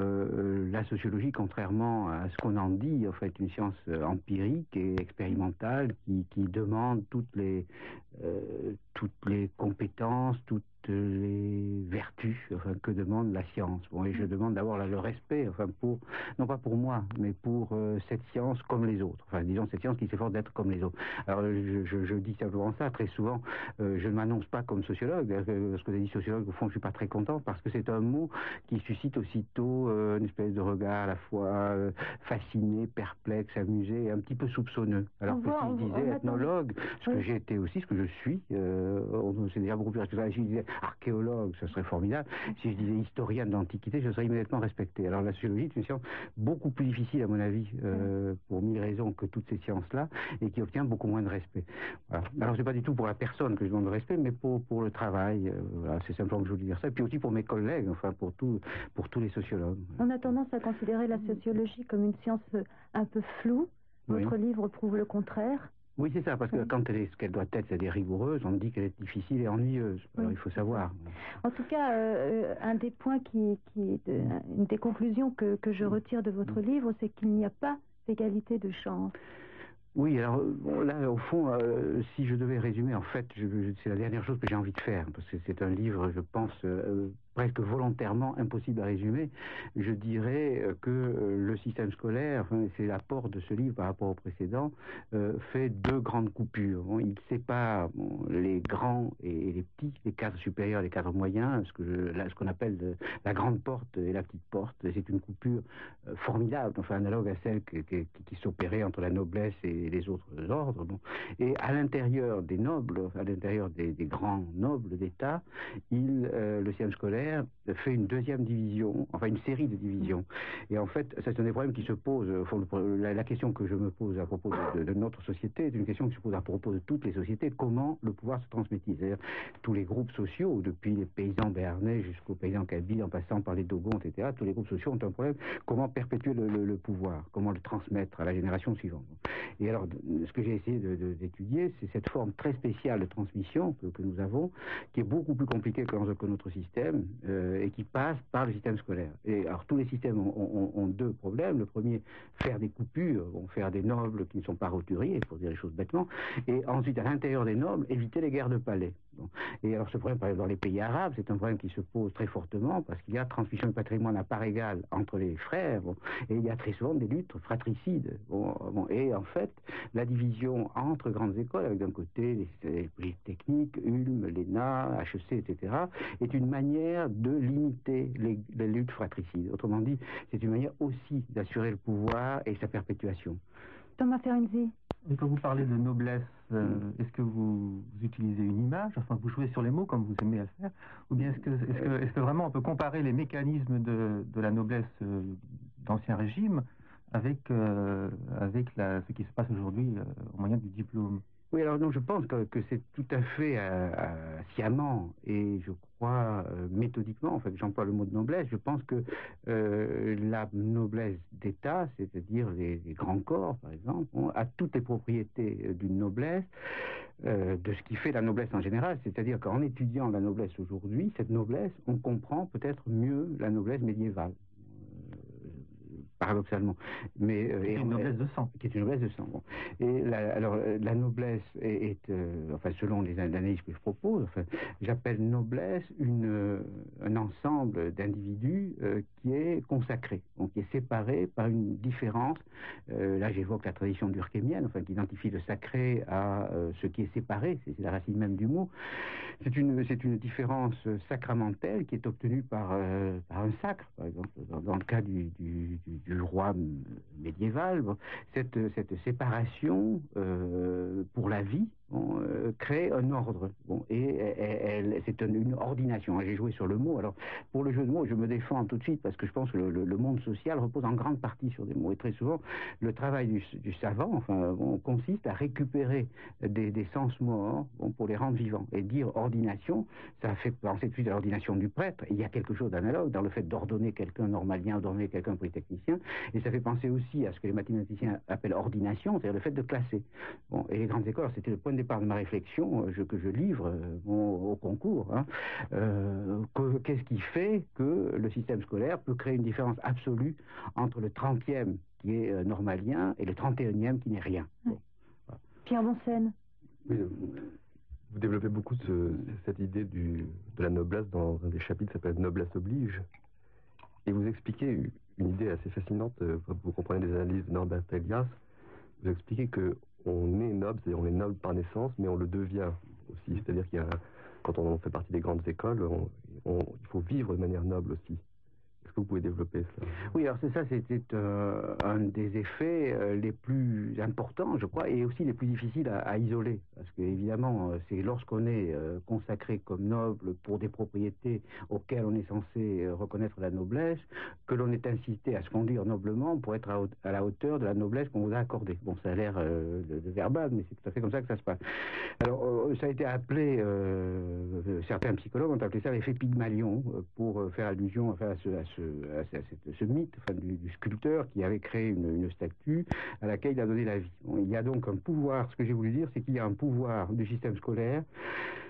euh, la sociologie, contrairement à ce qu'on en dit, en fait, une science empirique et expérimentale qui, qui demande toutes les euh, toutes les compétences, toutes les vertus, enfin, que demande la science. Bon, et je demande d'abord le respect, enfin, pour, non pas pour moi, mais pour euh, cette science comme les autres. Enfin, disons, cette science qui s'efforce d'être comme les autres. Alors, je, je, je dis simplement ça. Très souvent, euh, je ne m'annonce pas comme sociologue. Lorsque j'ai dit sociologue, au fond, je suis pas très content parce que c'est un mot qui suscite aussitôt euh, une espèce de regard à la fois euh, fasciné, perplexe, amusé, un petit peu soupçonneux. Alors que si je disais ethnologue, ce que j'ai été aussi, ce que je suis, euh, c'est déjà beaucoup plus respectable. Si je disais archéologue, ce serait formidable. Si je disais historien de l'Antiquité, je serais immédiatement respecté. Alors la sociologie est une science beaucoup plus difficile, à mon avis, euh, pour mille raisons que toutes ces sciences-là, et qui obtient beaucoup moins de respect. Voilà. Alors c'est pas du tout pour la personne que je demande de respect, mais pour, pour le travail. Euh, voilà, c'est simplement que je voulais dire ça. Et puis aussi pour mes collègues, enfin pour, tout, pour tous les sociologues. On a tendance à considérer la sociologie comme une science un peu floue. Votre oui. livre prouve le contraire. Oui, c'est ça, parce que quand elle est ce qu'elle doit être, c'est-à-dire rigoureuse, on dit qu'elle est difficile et ennuyeuse. Alors oui. Il faut savoir. En tout cas, euh, un des points qui, qui de, une des conclusions que, que je retire de votre livre, c'est qu'il n'y a pas d'égalité de chance. Oui, alors bon, là, au fond, euh, si je devais résumer, en fait, je, je, c'est la dernière chose que j'ai envie de faire, parce que c'est un livre, je pense, euh, presque volontairement impossible à résumer. Je dirais que le système scolaire, enfin, c'est l'apport de ce livre par rapport au précédent, euh, fait deux grandes coupures. Bon, il sépare bon, les grands et les petits, les cadres supérieurs et les cadres moyens, ce que je, là, ce qu'on appelle de, la grande porte et la petite porte. C'est une coupure euh, formidable, enfin analogue à celle qui, qui, qui s'opérait entre la noblesse et les autres ordres. Bon. Et à l'intérieur des nobles, à l'intérieur des, des grands nobles d'État, il, euh, le système scolaire fait une deuxième division, enfin une série de divisions. Et en fait, c'est un des problèmes qui se pose. La, la question que je me pose à propos de, de, de notre société est une question qui se pose à propos de toutes les sociétés. Comment le pouvoir se transmet-il? C'est-à-dire tous les groupes sociaux, depuis les paysans béarnais jusqu'aux paysans kabyles, en passant par les dogons, et cetera, tous les groupes sociaux ont un problème. Comment perpétuer le, le, le pouvoir? Comment le transmettre à la génération suivante? Et alors, ce que j'ai essayé de, de, d'étudier, c'est cette forme très spéciale de transmission que, que nous avons, qui est beaucoup plus compliquée que, que notre système, euh, et qui passe par le système scolaire. Et alors, tous les systèmes ont, ont, ont deux problèmes. Le premier, faire des coupures, bon, faire des nobles qui ne sont pas roturiers, pour dire les choses bêtement, et ensuite, à l'intérieur des nobles, éviter les guerres de palais. Bon. Et alors, ce problème, par exemple, dans les pays arabes, c'est un problème qui se pose très fortement, parce qu'il y a transmission du patrimoine à part égale entre les frères, bon, et il y a très souvent des luttes fratricides. Bon, bon, et en fait, la division entre grandes écoles, avec d'un côté les polytechniques, Ulm, l'E N A, H E C, et cetera, est une manière de limiter les, les luttes fratricides. Autrement dit, c'est une manière aussi d'assurer le pouvoir et sa perpétuation. Thomas Ferenczi. Et quand vous parlez de noblesse, euh, mm. est-ce que vous, vous utilisez une image, enfin vous jouez sur les mots comme vous aimez à le faire, ou bien est-ce que, est-ce que, est-ce que vraiment on peut comparer les mécanismes de, de la noblesse euh, d'Ancien Régime avec, euh, avec la, ce qui se passe aujourd'hui euh, au moyen du diplôme? Oui, alors non, je pense que, que c'est tout à fait euh, euh, sciemment et je crois euh, méthodiquement, en fait, j'emploie le mot de noblesse, je pense que euh, la noblesse d'État, c'est-à-dire les, les grands corps, par exemple, ont, a toutes les propriétés d'une noblesse, euh, de ce qui fait la noblesse en général, c'est-à-dire qu'en étudiant la noblesse aujourd'hui, cette noblesse, on comprend peut-être mieux la noblesse médiévale. Paradoxalement, mais euh, qui est une noblesse de sang, qui est une noblesse de sang. Bon. Et la, alors la noblesse est, est euh, enfin selon les analyses que je propose, enfin, j'appelle noblesse une euh, un ensemble d'individus euh, qui est consacré, donc qui est séparé par une différence. Euh, là, j'évoque la tradition durkheimienne, enfin qui identifie le sacré à euh, ce qui est séparé, c'est, c'est la racine même du mot. C'est une c'est une différence sacramentelle qui est obtenue par euh, par un sacre, par exemple, dans, dans le cas du, du, du du roi médiéval, bon, cette, cette séparation euh, pour la vie bon, euh, crée un ordre. Bon, et elle, elle, c'est une, une ordination. J'ai joué sur le mot. Alors, pour le jeu de mots, je me défends tout de suite parce que je pense que le, le, le monde social repose en grande partie sur des mots. Et très souvent, le travail du, du savant enfin, bon, consiste à récupérer des, des sens morts bon, pour les rendre vivants. Et dire ordination, ça fait penser tout de suite à l'ordination du prêtre. Il y a quelque chose d'analogue dans le fait d'ordonner quelqu'un normalien, d'ordonner quelqu'un polytechnicien. Et ça fait penser aussi à ce que les mathématiciens appellent ordination, c'est-à-dire le fait de classer. Bon, et les grandes écoles, c'était le point de départ de ma réflexion je, que je livre bon, au concours. Hein. Euh, que, qu'est-ce qui fait que le système scolaire peut créer une différence absolue entre le trentième qui est euh, normalien et le trente et unième qui n'est rien. Ouais. Bon, voilà. Pierre Boncenne. Oui, vous développez beaucoup ce, cette idée du, de la noblesse dans un des chapitres qui s'appelle Noblesse oblige. Et vous expliquez une idée assez fascinante, vous comprenez des analyses de Norbert Elias, vous expliquez qu'on est noble, c'est-à-dire on est noble par naissance, mais on le devient aussi. C'est-à-dire qu'il y a, quand on fait partie des grandes écoles, on, on, il faut vivre de manière noble aussi. Est-ce que vous pouvez développer cela? Oui, alors c'est ça, c'était euh, un des effets euh, les plus importants, je crois, et aussi les plus difficiles à, à isoler. Parce que, évidemment, euh, c'est lorsqu'on est euh, consacré comme noble pour des propriétés auxquelles on est censé euh, reconnaître la noblesse, que l'on est incité à se conduire noblement pour être à, à la hauteur de la noblesse qu'on vous a accordée. Bon, ça a l'air euh, de, de verbal, mais c'est tout à fait comme ça que ça se passe. Alors, euh, ça a été appelé, euh, certains psychologues ont appelé ça l'effet Pygmalion, euh, pour euh, faire allusion enfin, à ce, à ce À ce, ce mythe enfin, du, du sculpteur qui avait créé une, une statue à laquelle il a donné la vie. Bon, il y a donc un pouvoir, ce que j'ai voulu dire, c'est qu'il y a un pouvoir du système scolaire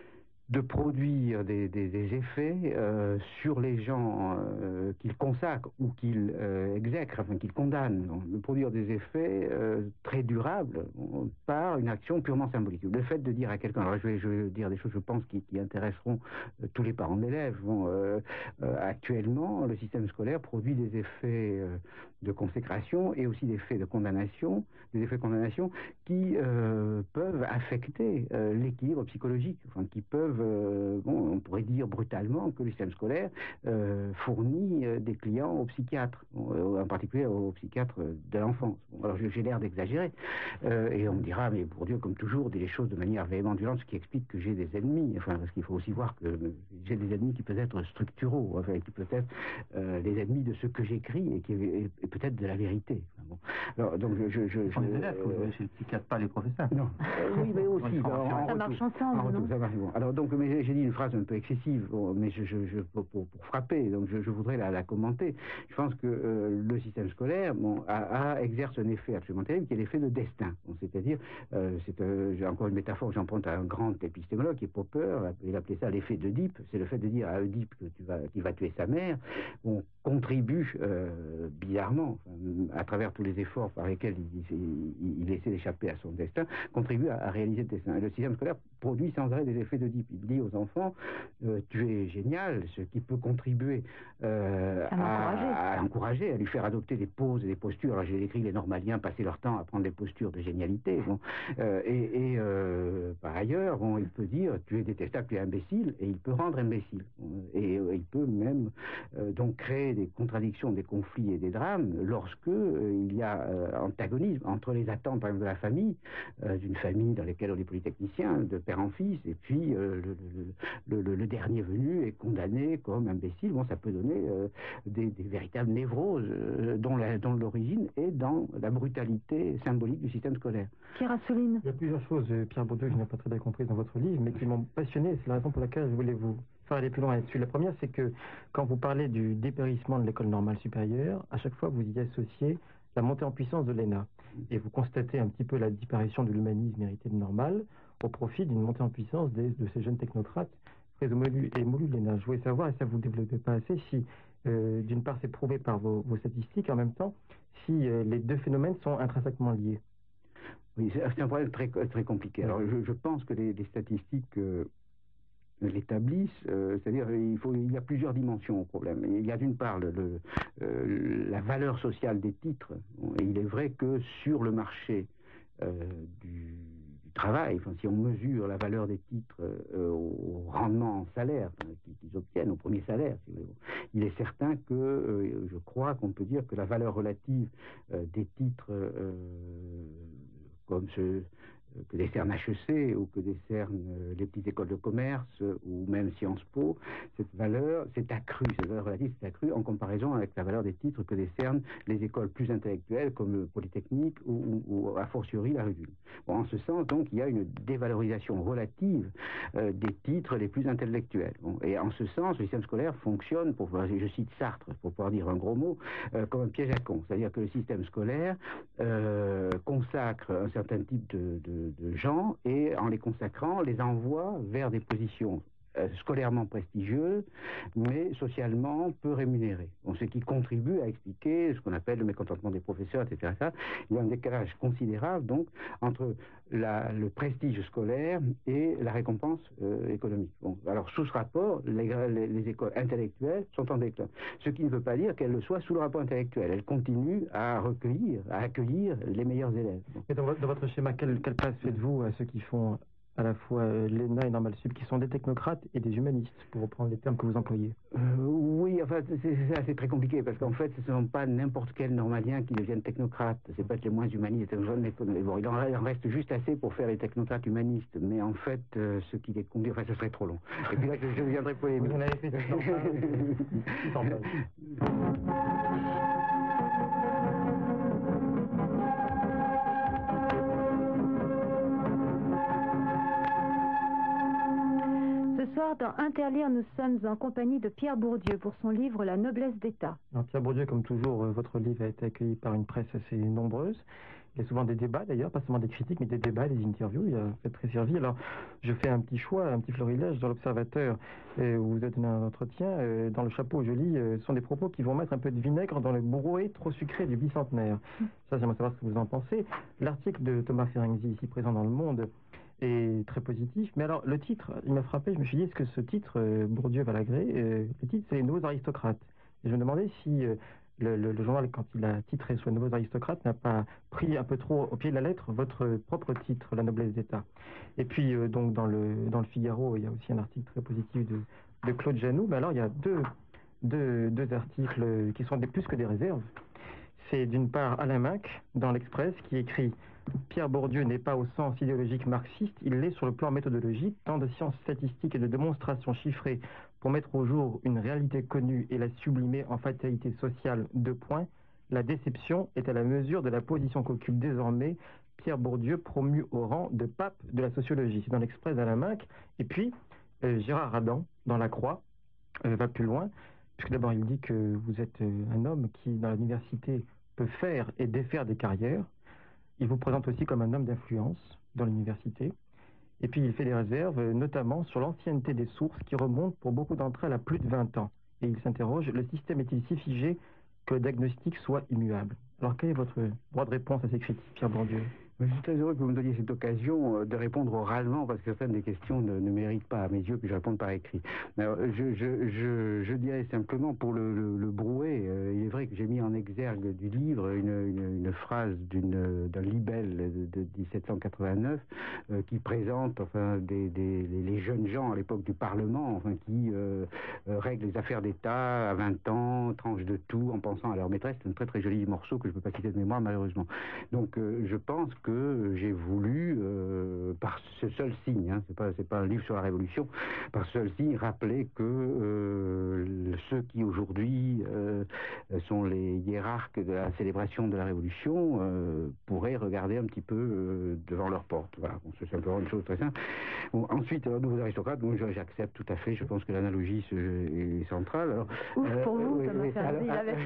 de produire des, des, des effets euh, sur les gens euh, qu'il consacre ou qu'il euh, exècre, enfin qu'il condamne, de produire des effets euh, très durables par une action purement symbolique. Le fait de dire à quelqu'un, alors je vais, je vais dire des choses, je pense, qui, qui intéresseront euh, tous les parents d'élèves. Bon, euh, euh, actuellement, le système scolaire produit des effets euh, de consécration et aussi des effets de condamnation, des effets de condamnation qui euh, peuvent affecter euh, l'équilibre psychologique, enfin, qui peuvent Euh, bon, on pourrait dire brutalement que le système scolaire euh, fournit euh, des clients aux psychiatres, euh, en particulier aux psychiatres de l'enfance. Bon, alors j'ai l'air d'exagérer, euh, et on me dira, mais pour Dieu, comme toujours, dit les choses de manière véhémente violente, ce qui explique que j'ai des ennemis, enfin, parce qu'il faut aussi voir que j'ai des ennemis qui peuvent être structuraux, enfin, qui peuvent être euh, les ennemis de ce que j'écris et qui est, est peut-être de la vérité. Enfin, bon. Alors, donc je... je, je les élèves, euh, vous chez le psychiatre, pas les professeurs. Non, euh, oui, mais aussi. Alors, ça retour, marche ensemble, retour, non ça marche, bon. Alors, donc, mais j'ai dit une phrase un peu excessive, bon, mais je, je, je, pour, pour frapper, donc je, je voudrais la, la commenter. Je pense que euh, le système scolaire bon, a, a, exerce un effet absolument terrible, qui est l'effet de destin. Bon, c'est-à-dire, euh, c'est euh, j'ai encore une métaphore que j'emprunte à un grand épistémologue qui est Popper, il appelait ça l'effet d'Oedipe, c'est le fait de dire à Oedipe que tu vas, qu'il va tuer sa mère. On contribue euh, bizarrement, enfin, à travers tous les efforts par lesquels il, il, il essaie d'échapper à son destin, contribue à, à réaliser le destin. Et le système scolaire produit sans arrêt des effets d'Oedipe. Il dit aux enfants, euh, tu es génial, ce qui peut contribuer euh, à, à, à encourager, à lui faire adopter des poses et des postures. Alors j'ai écrit les Normaliens passaient leur temps à prendre des postures de génialité. Bon, euh, et et euh, par ailleurs, bon, il peut dire, tu es détestable, tu es imbécile, et il peut rendre imbécile. Et euh, il peut même euh, donc créer des contradictions, des conflits et des drames lorsque euh, il y a euh, antagonisme entre les attentes, par exemple, de la famille, euh, d'une famille dans laquelle on est polytechnicien, de père en fils, et puis euh, le, le, le, le dernier venu est condamné comme imbécile. Bon, ça peut donner euh, des, des véritables névroses euh, dont, la, dont l'origine est dans la brutalité symbolique du système scolaire. Pierre Assouline. Il y a plusieurs choses, Pierre Bourdieu, que je n'ai pas très bien compris dans votre livre, mais qui m'ont passionné. C'est la raison pour laquelle je voulais vous faire aller plus loin là-dessus. La première, c'est que quand vous parlez du dépérissement de l'école normale supérieure, à chaque fois, vous y associez la montée en puissance de l'E N A. Et vous constatez un petit peu la disparition de l'humanisme hérité de normal au profit d'une montée en puissance des, de ces jeunes technocrates très émolus et émolus de l'E N A. Je voulais savoir, et ça vous ne développez pas assez, si euh, d'une part c'est prouvé par vos, vos statistiques, en même temps, si euh, les deux phénomènes sont intrinsèquement liés. Oui, c'est un problème très, très compliqué. Alors je, je pense que les, les statistiques euh, l'établissent, euh, c'est-à-dire il, faut, il y a plusieurs dimensions au problème. Il y a d'une part le, le, euh, la valeur sociale des titres, et il est vrai que sur le marché euh, du, du travail, enfin, si on mesure la valeur des titres euh, au rendement en salaire enfin, qu'ils obtiennent, au premier salaire, si vous voulez, il est certain que, euh, je crois qu'on peut dire que la valeur relative euh, des titres euh, comme ceux que décerne H E C ou que décernent les petites écoles de commerce ou même Sciences Po, cette valeur s'est accrue, cette valeur relative s'est accrue en comparaison avec la valeur des titres que décernent les écoles plus intellectuelles comme le Polytechnique ou, ou, ou a fortiori la Rudule. Bon, en ce sens, donc, il y a une dévalorisation relative euh, des titres les plus intellectuels. Bon, et en ce sens, le système scolaire fonctionne, pour, je cite Sartre, pour pouvoir dire un gros mot, euh, comme un piège à con. C'est-à-dire que le système scolaire euh, consacre un certain type de, de de gens et en les consacrant, les envoie vers des positions euh, scolairement prestigieuses, mais socialement peu rémunérées. Bon, ce qui contribue à expliquer ce qu'on appelle le mécontentement des professeurs, et cetera. Ça, il y a un décalage considérable donc entre la, le prestige scolaire et la récompense euh, économique. Bon, alors sous ce rapport, les, les, les écoles intellectuelles sont en déclin. Ce qui ne veut pas dire qu'elles le soient sous le rapport intellectuel. Elles continuent à recueillir, à accueillir les meilleurs élèves. Bon. Et dans, dans votre schéma, quelle, quelle place faites-vous à ceux qui font à la fois l'E N A et Normal Sup, qui sont des technocrates et des humanistes, pour reprendre les termes que vous employez? euh, Oui, enfin, c'est, c'est assez très compliqué, parce qu'en fait, ce ne sont pas n'importe quels normaliens qui deviennent technocrates. C'est pas les moins humanistes. Mais bon, il en reste juste assez pour faire les technocrates humanistes, mais en fait, euh, ce qui les conduit, enfin, ce serait trop long. Et puis là, je, je viendrai polémique. Vous en avez fait six cents pages. Ce soir, dans Interlire, nous sommes en compagnie de Pierre Bourdieu pour son livre La noblesse d'État. Alors, Pierre Bourdieu, comme toujours, euh, votre livre a été accueilli par une presse assez nombreuse. Il y a souvent des débats d'ailleurs, pas seulement des critiques, mais des débats, des interviews. Il a fait très servi. Alors, je fais un petit choix, un petit florilège dans l'Observateur euh, où vous êtes donné un entretien. Euh, dans le chapeau, je lis, euh, ce sont des propos qui vont mettre un peu de vinaigre dans le brouet trop sucré du bicentenaire. Ça, j'aimerais savoir ce que vous en pensez. L'article de Thomas Ferenczi, ici présent dans Le Monde, est très positif. Mais alors, le titre, il m'a frappé. Je me suis dit, est-ce que ce titre, euh, Bourdieu-Valagré, euh, le titre, c'est Nouveaux aristocrates. Et je me demandais si euh, le, le, le journal, quand il a titré sur les Nouveaux aristocrates, n'a pas pris un peu trop au pied de la lettre votre propre titre, La noblesse d'État. Et puis, euh, donc, dans le, dans le Figaro, il y a aussi un article très positif de, de Claude Janoux. Mais alors, il y a deux, deux, deux articles qui sont des, plus que des réserves. C'est d'une part Alain Minc, dans l'Express, qui écrit « Pierre Bourdieu n'est pas au sens idéologique marxiste, il l'est sur le plan méthodologique, tant de sciences statistiques et de démonstrations chiffrées pour mettre au jour une réalité connue et la sublimer en fatalité sociale, deux points. La déception est à la mesure de la position qu'occupe désormais Pierre Bourdieu, promu au rang de pape de la sociologie. » C'est dans l'Express d'Alain Minc. Et puis, euh, Gérard Radan, dans La Croix, euh, va plus loin, puisque d'abord il dit que vous êtes euh, un homme qui, dans l'université, peut faire et défaire des carrières. Il vous présente aussi comme un homme d'influence dans l'université. Et puis il fait des réserves, notamment sur l'ancienneté des sources qui remontent pour beaucoup d'entre elles à plus de vingt ans. Et il s'interroge, le système est-il si figé que le diagnostic soit immuable? Alors quel est votre droit de réponse à ces critiques, Pierre Bourdieu? Je suis très heureux que vous me donniez cette occasion de répondre oralement, parce que certaines des questions ne, ne méritent pas, à mes yeux, que je réponde par écrit. Alors, je, je, je, je dirais simplement, pour le, le, le brouet, euh, il est vrai que j'ai mis en exergue du livre une, une, une phrase d'un libelle de, de dix-sept cent quatre-vingt-neuf euh, qui présente enfin, des, des, les jeunes gens à l'époque du Parlement, enfin, qui euh, euh, règlent les affaires d'État à vingt ans, tranchent de tout en pensant à leur maîtresse. C'est un très très joli morceau que je ne peux pas citer de mémoire, malheureusement. Donc, euh, je pense que que j'ai voulu, euh, par ce seul signe, hein, c'est pas, c'est pas un livre sur la Révolution, par ce seul signe, rappeler que euh, ceux qui aujourd'hui euh, sont les hiérarques de la célébration de la Révolution euh, pourraient regarder un petit peu euh, devant leur porte. Voilà, bon, c'est simplement une chose très simple. Bon, ensuite, alors, nouveaux aristocrates, bon, j'accepte tout à fait, je pense que l'analogie est centrale. Alors, Ouf, euh, pour vous, oui, ça m'a oui, fait alors, il avait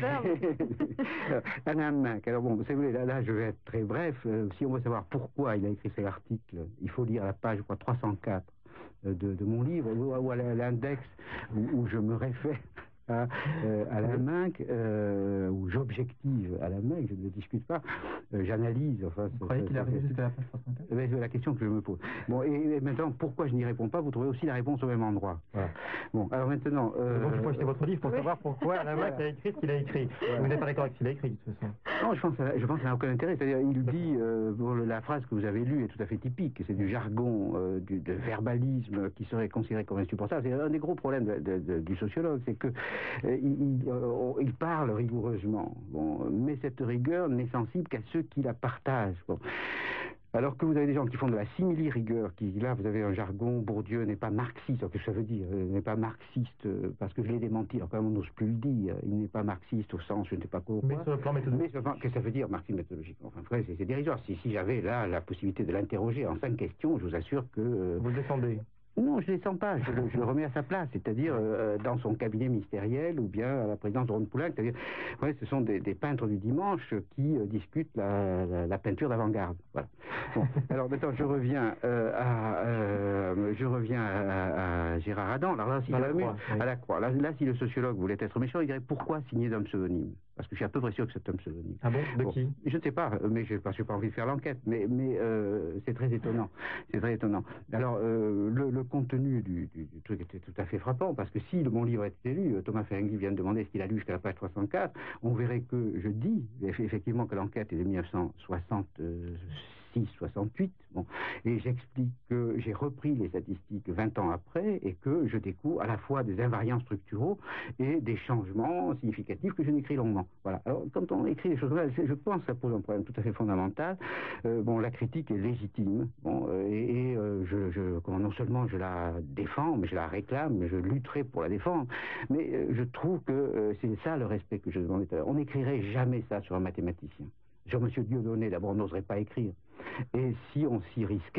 peur. Alain Minc, alors bon, vous voulez, là, là, je vais être très bref. Euh, si on veut savoir pourquoi il a écrit cet article, il faut lire la page, je crois, trois cent quatre de, de mon livre, ou, ou à l'index où, où je me réfère à euh, Alain Minc, euh, où j'objective Alain Minc, je ne le discute pas, euh, j'analyse. Enfin, vous croyez qu'il est arrivé jusqu'à la page trois cent quatre? C'est la question que je me pose. Bon, et, et maintenant, pourquoi je n'y réponds pas? Vous trouvez aussi la réponse au même endroit. Voilà. Bon, alors maintenant... Euh, Donc il faut acheter votre livre pour oui. savoir pourquoi Alain Minc a écrit ce qu'il a écrit. Voilà. Vous n'êtes pas d'accord avec ce qu'il a écrit, de toute façon. Non, je pense, je pense que ça n'a aucun intérêt. C'est-à-dire, il dit, euh, pour la phrase que vous avez lue est tout à fait typique, c'est du jargon, euh, du de verbalisme qui serait considéré comme insupportable. C'est un des gros problèmes de, de, de, du sociologue, c'est que euh, il, euh, il parle rigoureusement, bon, mais cette rigueur n'est sensible qu'à ceux qui la partagent. Bon. Alors que vous avez des gens qui font de la simili-rigueur, qui, là, vous avez un jargon, Bourdieu n'est pas marxiste. Alors, qu'est-ce que ça veut dire? Il n'est pas marxiste, parce que je l'ai démenti, alors quand même on n'ose plus le dire. Il n'est pas marxiste au sens, je ne sais pas quoi. Mais sur le plan méthodologique. Mais sur le plan, qu'est-ce que ça veut dire, marxisme méthodologique? Enfin, c'est dérisoire. Si, si j'avais là la possibilité de l'interroger en cinq questions, je vous assure que... Euh, vous le défendez? Non, je ne les sens pas, je le, je le remets à sa place, c'est-à-dire euh, dans son cabinet ministériel ou bien à la présidence de Ron Poulain, c'est-à-dire, ouais, ce sont des, des peintres du dimanche qui euh, discutent la, la, la peinture d'avant-garde. Voilà. Bon, alors maintenant je reviens euh, à, euh, je reviens à, à Gérard Radan. Alors là, si à, la croix, oui. à la croix. Là, là, si le sociologue voulait être méchant, il dirait pourquoi signer d'un pseudonyme? Parce que je suis à peu près sûr que c'est un pseudonyme. Ah bon? De bon, qui? Je ne sais pas, mais je n'ai pas envie de faire l'enquête. Mais, mais euh, c'est très étonnant. C'est très étonnant. Alors, euh, le, le contenu du, du, du truc était tout à fait frappant, parce que si mon livre était lu, Thomas Ferenczi vient de demander ce qu'il a lu jusqu'à la page trois cent quatre, on verrait que je dis effectivement que l'enquête est de mille neuf cent soixante-six soixante-huit, bon, et j'explique que j'ai repris les statistiques vingt ans après et que je découvre à la fois des invariants structuraux et des changements significatifs que je n'écris longuement. Voilà. Alors, quand on écrit des choses comme ça, je pense que ça pose un problème tout à fait fondamental. Euh, bon, la critique est légitime, bon, euh, et, et euh, je, je, comment, non seulement je la défends, mais je la réclame, mais je lutterai pour la défendre, mais euh, je trouve que euh, c'est ça le respect que je demandais tout à l'heure. On n'écrirait jamais ça sur un mathématicien. Sur M. Dieudonné, d'abord, on n'oserait pas écrire. Et si on s'y risquait,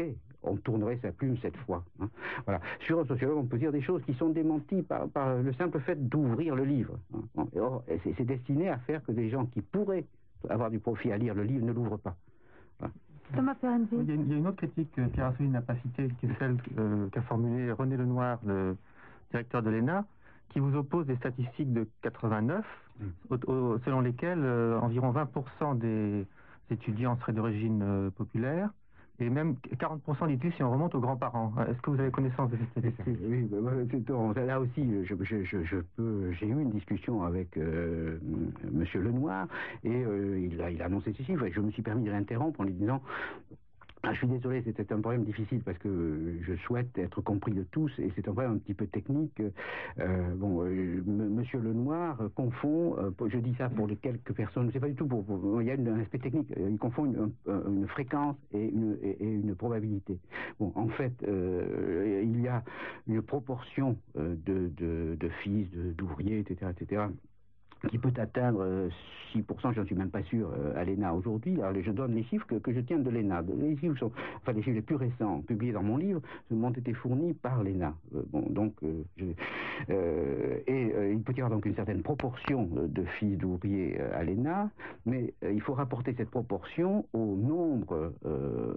on tournerait sa plume cette fois. Hein. Voilà. Sur un sociologue, on peut dire des choses qui sont démenties par, par le simple fait d'ouvrir le livre. Hein. Et or, c'est, c'est destiné à faire que des gens qui pourraient avoir du profit à lire le livre ne l'ouvrent pas. Voilà. Thomas Ferenczi. Il y a une, il y a une autre critique que Pierre Assouline n'a pas citée, qui est celle euh, qu'a formulée René Lenoir, le directeur de l'E N A, qui vous oppose des statistiques de quatre-vingt-neuf, mmh. au, au, selon lesquelles euh, environ vingt pour cent des étudiants seraient d'origine euh, populaire, et même quarante pour cent dit-il si on remonte aux grands-parents. Est-ce que vous avez connaissance de ces statistiques? Oui, c'est, là aussi, je, je, je, je peux, j'ai eu une discussion avec euh, Monsieur Lenoir, et euh, il, a, il a annoncé ces chiffres, et je me suis permis de l'interrompre en lui disant... Ah, je suis désolé, c'était un problème difficile parce que je souhaite être compris de tous et c'est un problème un petit peu technique. Euh, bon, euh, Monsieur Lenoir confond, euh, je dis ça pour les quelques personnes, c'est pas du tout pour, pour il y a une, un aspect technique, il confond une, une, une fréquence et une, et, et une probabilité. Bon, en fait, euh, il y a une proportion de, de, de fils, de, d'ouvriers, et cetera, et cetera, qui peut atteindre six pour cent, je n'en suis même pas sûr, à l'E N A aujourd'hui. Alors, je donne les chiffres que, que je tiens de l'E N A. Les chiffres sont, enfin, les chiffres les plus récents, publiés dans mon livre, m'ont été fournis par l'E N A. Euh, bon, donc, euh, je, euh, et euh, il peut y avoir donc une certaine proportion de fils d'ouvriers à l'E N A, mais euh, il faut rapporter cette proportion au nombre, euh,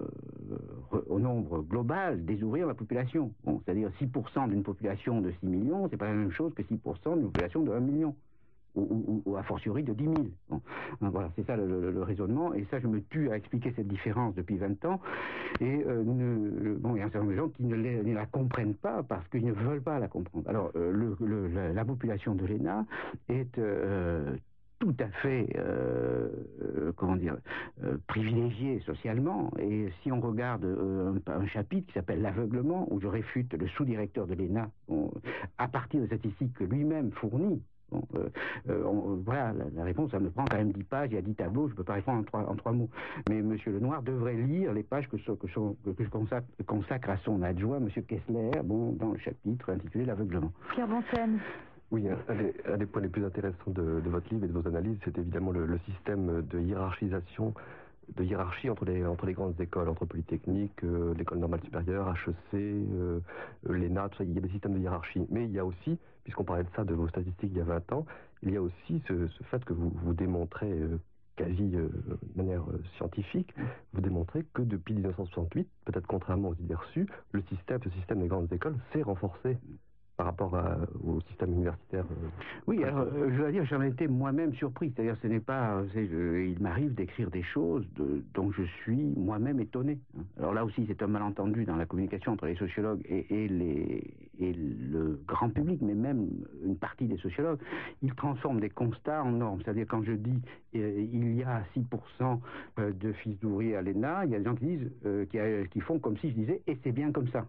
au nombre global des ouvriers dans la population. Bon, c'est-à-dire six pour cent d'une population de six millions, c'est pas la même chose que six pour cent d'une population de un million. Ou, ou, ou a fortiori de dix mille. Bon. Voilà, c'est ça le, le, le raisonnement, et ça je me tue à expliquer cette différence depuis vingt ans, et euh, ne, bon, il y a un certain nombre de gens qui ne, les, ne la comprennent pas parce qu'ils ne veulent pas la comprendre. Alors, euh, le, le, la, la population de l'E N A est euh, tout à fait, euh, euh, comment dire, euh, privilégiée socialement, et si on regarde euh, un, un chapitre qui s'appelle l'aveuglement, où je réfute le sous-directeur de l'E N A, bon, à partir de statistiques que lui-même fournit. Bon, euh, euh, on, voilà, la, la réponse, ça me prend quand même dix pages, il y a dix tableaux, je ne peux pas répondre en trois, en trois mots. Mais M. Lenoir devrait lire les pages que, que, que, que je consacre, consacre à son adjoint, M. Kessler, bon, dans le chapitre intitulé L'aveuglement. Pierre Bonsen. Oui, un des, un des points les plus intéressants de, de votre livre et de vos analyses, c'est évidemment le, le système de hiérarchisation, de hiérarchie entre les, entre les grandes écoles, entre Polytechnique, euh, l'École normale supérieure, H E C, euh, l'E N A, tout ça, il y a des systèmes de hiérarchie. Mais il y a aussi, puisqu'on parlait de ça, de vos statistiques il y a vingt ans, il y a aussi ce, ce fait que vous, vous démontrez euh, quasi euh, de manière euh, scientifique, vous démontrez que depuis mille neuf cent soixante-huit, peut-être contrairement aux idées reçues, le système, ce système des grandes écoles s'est renforcé par rapport à, au système universitaire. Euh, oui, alors euh, je dois dire, j'en ai été moi-même surpris. C'est-à-dire, ce n'est pas, c'est, je, il m'arrive d'écrire des choses de, dont je suis moi-même étonné. Alors là aussi, c'est un malentendu dans la communication entre les sociologues et, et, les, et le grand public, mais même une partie des sociologues. Ils transforment des constats en normes. C'est-à-dire, quand je dis euh, il y a six pour cent de fils d'ouvriers à l'E N A, il y a des gens qui disent, euh, qui, a, qui font comme si je disais, et c'est bien comme ça.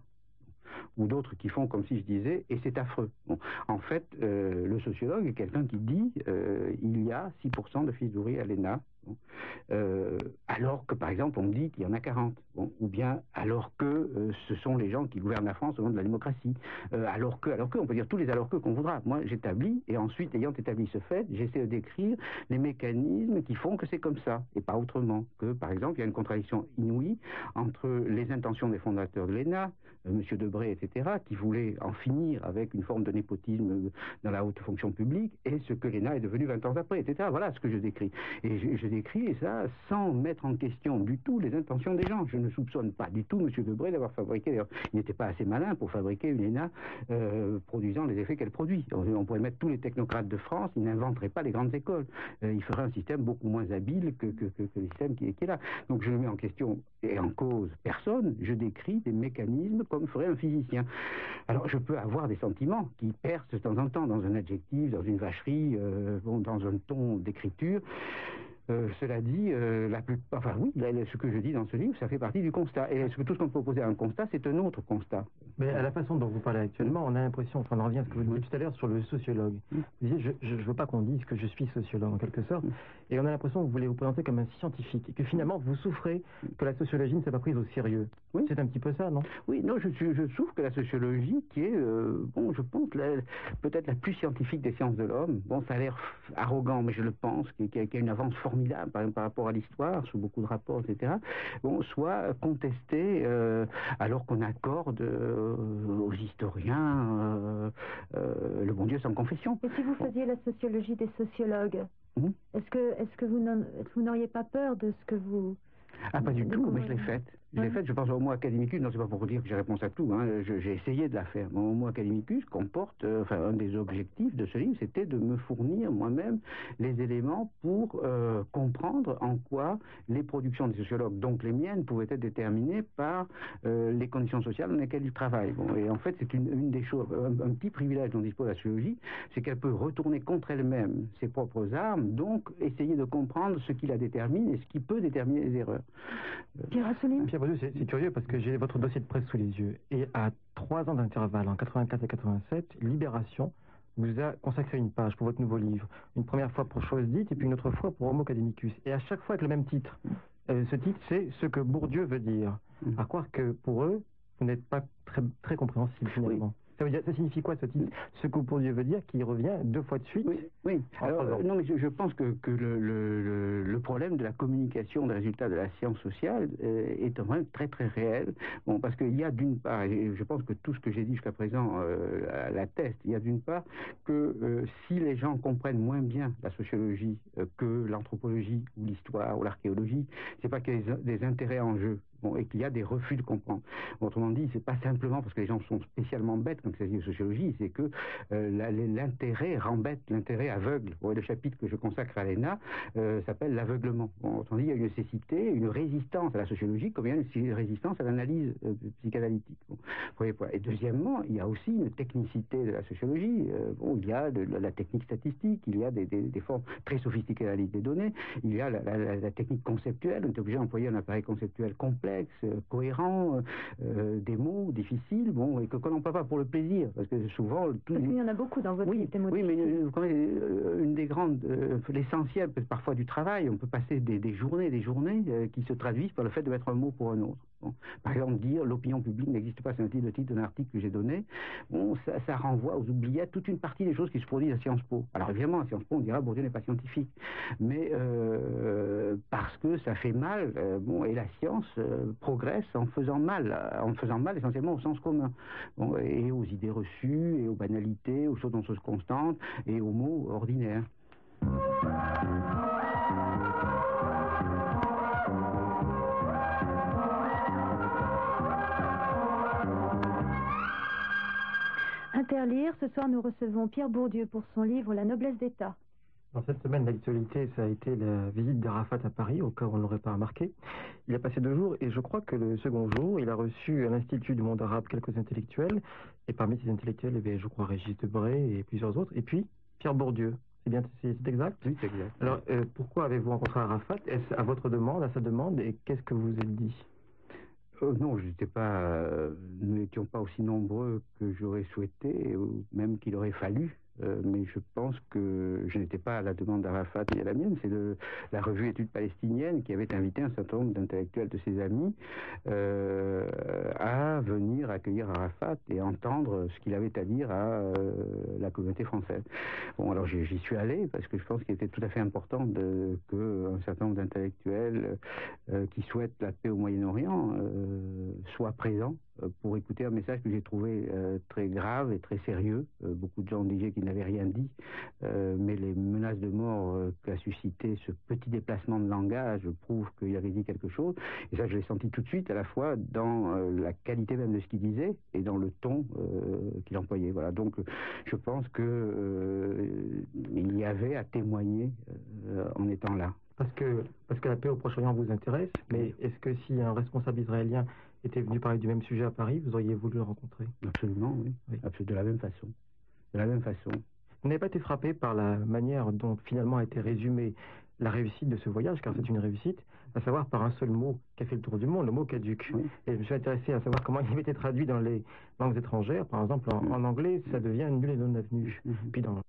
Ou d'autres qui font comme si je disais, et c'est affreux. Bon. En fait, euh, le sociologue est quelqu'un qui dit, euh, il y a six pour cent de fils d'ouvriers à l'E N A, bon. euh, alors que, par exemple, on dit qu'il y en a quarante. Bon. Ou bien, alors que euh, ce sont les gens qui gouvernent la France au nom de la démocratie. Euh, alors que, alors que, on peut dire tous les alors que qu'on voudra. Moi, j'établis, et ensuite, ayant établi ce fait, j'essaie de décrire les mécanismes qui font que c'est comme ça, et pas autrement. Que, par exemple, il y a une contradiction inouïe entre les intentions des fondateurs de l'E N A, euh, M. Debré, et cetera, qui voulaient en finir avec une forme de népotisme dans la haute fonction publique, et ce que l'E N A est devenu vingt ans après, et cetera. Voilà ce que je décris. Et je, je décris ça sans mettre en question du tout les intentions des gens. Je ne soupçonne pas du tout M. Debré d'avoir fabriqué, d'ailleurs, il n'était pas assez malin pour fabriquer une E N A euh, produisant les effets qu'elle produit. On, on pourrait mettre tous les technocrates de France, ils n'inventeraient pas les grandes écoles. Euh, ils feraient un système beaucoup moins habile que, que, que, que le système qui, qui est là. Donc je ne mets en question et en cause personne, je décris des mécanismes comme ferait un physicien. Alors je peux avoir des sentiments qui percent de temps en temps dans un adjectif, dans une vacherie, euh, bon, dans un ton d'écriture. Euh, cela dit, euh, la plus, enfin oui, là, ce que je dis dans ce livre, ça fait partie du constat. Et ce que tout ce qu'on peut opposer à un constat, c'est un autre constat. Mais à la façon dont vous parlez actuellement, on a l'impression, enfin on en revient à ce que vous disiez tout à l'heure sur le sociologue. Vous disiez, je ne veux pas qu'on dise que je suis sociologue en quelque sorte, et on a l'impression que vous voulez vous présenter comme un scientifique, et que finalement vous souffrez que la sociologie ne soit pas prise au sérieux. Oui. C'est un petit peu ça, non? Oui, non, je, je souffre que la sociologie, qui est, euh, bon, je pense, peut-être la plus scientifique des sciences de l'homme, bon, ça a l'air arrogant, mais je le pense, qui, qui, a, qui a une avance formidable par, par rapport à l'histoire, sous beaucoup de rapports, et cetera, bon, soit contestée euh, alors qu'on accorde euh, aux historiens euh, euh, le bon Dieu sans confession. Et si vous faisiez la sociologie des sociologues, mmh. est-ce que, est-ce que vous n'auriez pas peur de ce que vous... Ah, pas du tout, mais je l'ai faite. Je l'ai faite, je pense au Homo academicus, non, c'est pas pour vous dire que j'ai réponse à tout, hein. J'ai essayé de la faire. Mon Homo academicus comporte, euh, enfin, un des objectifs de ce livre, c'était de me fournir moi-même les éléments pour euh, comprendre en quoi les productions des sociologues, donc les miennes, pouvaient être déterminées par euh, les conditions sociales dans lesquelles ils travaillent. Bon, et en fait, c'est une, une des choses, un, un petit privilège dont dispose la sociologie, c'est qu'elle peut retourner contre elle-même ses propres armes, donc essayer de comprendre ce qui la détermine et ce qui peut déterminer les erreurs. Pierre Assouline ? Pierre Bourdieu, c'est curieux parce que j'ai votre dossier de presse sous les yeux. Et à trois ans d'intervalle, en quatre-vingt-quatre et quatre-vingt-sept, Libération vous a consacré une page pour votre nouveau livre. Une première fois pour Chose dite et puis une autre fois pour Homo academicus. Et à chaque fois avec le même titre. Euh, ce titre, c'est Ce que Bourdieu veut dire. À croire que pour eux, vous n'êtes pas très, très compréhensible finalement. Oui. Ça, veut dire, ça signifie quoi ce titre? Ce que Bourdieu veut dire, qui revient deux fois de suite. Oui, oui. Alors, euh, non, mais je, je pense que, que le, le, le problème de la communication des résultats de la science sociale euh, est un problème très très réel. Bon, parce qu'il y a d'une part, et je pense que tout ce que j'ai dit jusqu'à présent euh, l'atteste, il y a d'une part que euh, si les gens comprennent moins bien la sociologie euh, que l'anthropologie ou l'histoire ou l'archéologie, c'est pas qu'il y a des, des intérêts en jeu. Bon, et qu'il y a des refus de comprendre. Autrement dit, c'est pas simplement parce que les gens sont spécialement bêtes quand il s'agit de sociologie, c'est que euh, l'intérêt rembête, l'intérêt aveugle. Bon, le chapitre que je consacre à l'E N A euh, s'appelle l'aveuglement. Bon, autrement dit, il y a une nécessité, une résistance à la sociologie, comme il y a une résistance à l'analyse euh, psychanalytique. Bon, premier point. Et deuxièmement, il y a aussi une technicité de la sociologie. Euh, bon, il y a de, de la technique statistique, il y a des, des, des formes très sophistiquées d'analyse des données, il y a la, la, la technique conceptuelle, on est obligé d'employer un appareil conceptuel complet, cohérent, euh, des mots difficiles, bon, et que qu'on n'emploie pas pour le plaisir, parce que souvent... Tout... Parce qu'il y en a beaucoup dans votre oui, livre, des mots oui, mais difficiles. euh, une des grandes, euh, l'essentiel, parfois du travail, on peut passer des, des journées, des journées euh, qui se traduisent par le fait de mettre un mot pour un autre. Bon. Par exemple, dire l'opinion publique n'existe pas, c'est un titre, le titre d'un article que j'ai donné, bon, ça, ça renvoie aux oubliettes toute une partie des choses qui se produisent à Sciences Po. Alors évidemment, à Sciences Po, on dira Bourdieu n'est pas scientifique, mais euh, parce que ça fait mal, euh, bon, et la science euh, progresse en faisant mal, en faisant mal essentiellement au sens commun, bon, et aux idées reçues, et aux banalités, aux choses en choses constantes, et aux mots ordinaires. Interlire, ce soir nous recevons Pierre Bourdieu pour son livre La noblesse d'État. Dans cette semaine, l'actualité, ça a été la visite d'Arafat à Paris, au cas où on ne l'aurait pas remarqué. Il a passé deux jours et je crois que le second jour, il a reçu à l'Institut du monde arabe quelques intellectuels. Et parmi ces intellectuels, il y avait, je crois, Régis Debray et plusieurs autres. Et puis, Pierre Bourdieu. C'est bien, c'est exact? Oui, c'est exact. Alors, euh, pourquoi avez-vous rencontré Arafat? Est-ce à votre demande, à sa demande, et qu'est-ce que vous êtes dit? Euh, non, je n'étais pas, euh, nous n'étions pas aussi nombreux que j'aurais souhaité, ou même qu'il aurait fallu. Euh, mais je pense que je n'étais pas à la demande d'Arafat ni à la mienne, c'est la revue Études palestiniennes qui avait invité un certain nombre d'intellectuels de ses amis euh, à venir accueillir Arafat et entendre ce qu'il avait à dire à euh, la communauté française. Bon, alors j'y suis allé parce que je pense qu'il était tout à fait important de, que un certain nombre d'intellectuels euh, qui souhaitent la paix au Moyen-Orient euh, soient présents pour écouter un message que j'ai trouvé euh, très grave et très sérieux. Euh, beaucoup de gens disaient qu'il n'avait rien dit, euh, mais les menaces de mort euh, qu'a suscité ce petit déplacement de langage prouvent qu'il avait dit quelque chose. Et ça, je l'ai senti tout de suite, à la fois dans euh, la qualité même de ce qu'il disait et dans le ton euh, qu'il employait. Voilà. Donc, je pense que euh, il y avait à témoigner euh, en étant là. Parce que, parce que la paix au Proche-Orient vous intéresse, mais est-ce que si un responsable israélien était venu parler du même sujet à Paris, vous auriez voulu le rencontrer? Absolument, oui. oui. Absolument, de la même façon. De la même façon. Vous n'avez pas été frappé par la manière dont finalement a été résumée la réussite de ce voyage, car c'est une réussite, à savoir par un seul mot qui a fait le tour du monde, le mot caduc. Oui. Et je me suis intéressé à savoir comment il avait été traduit dans les langues étrangères. Par exemple, en, en anglais, ça devient nul et non avenu. Mm-hmm. Puis dans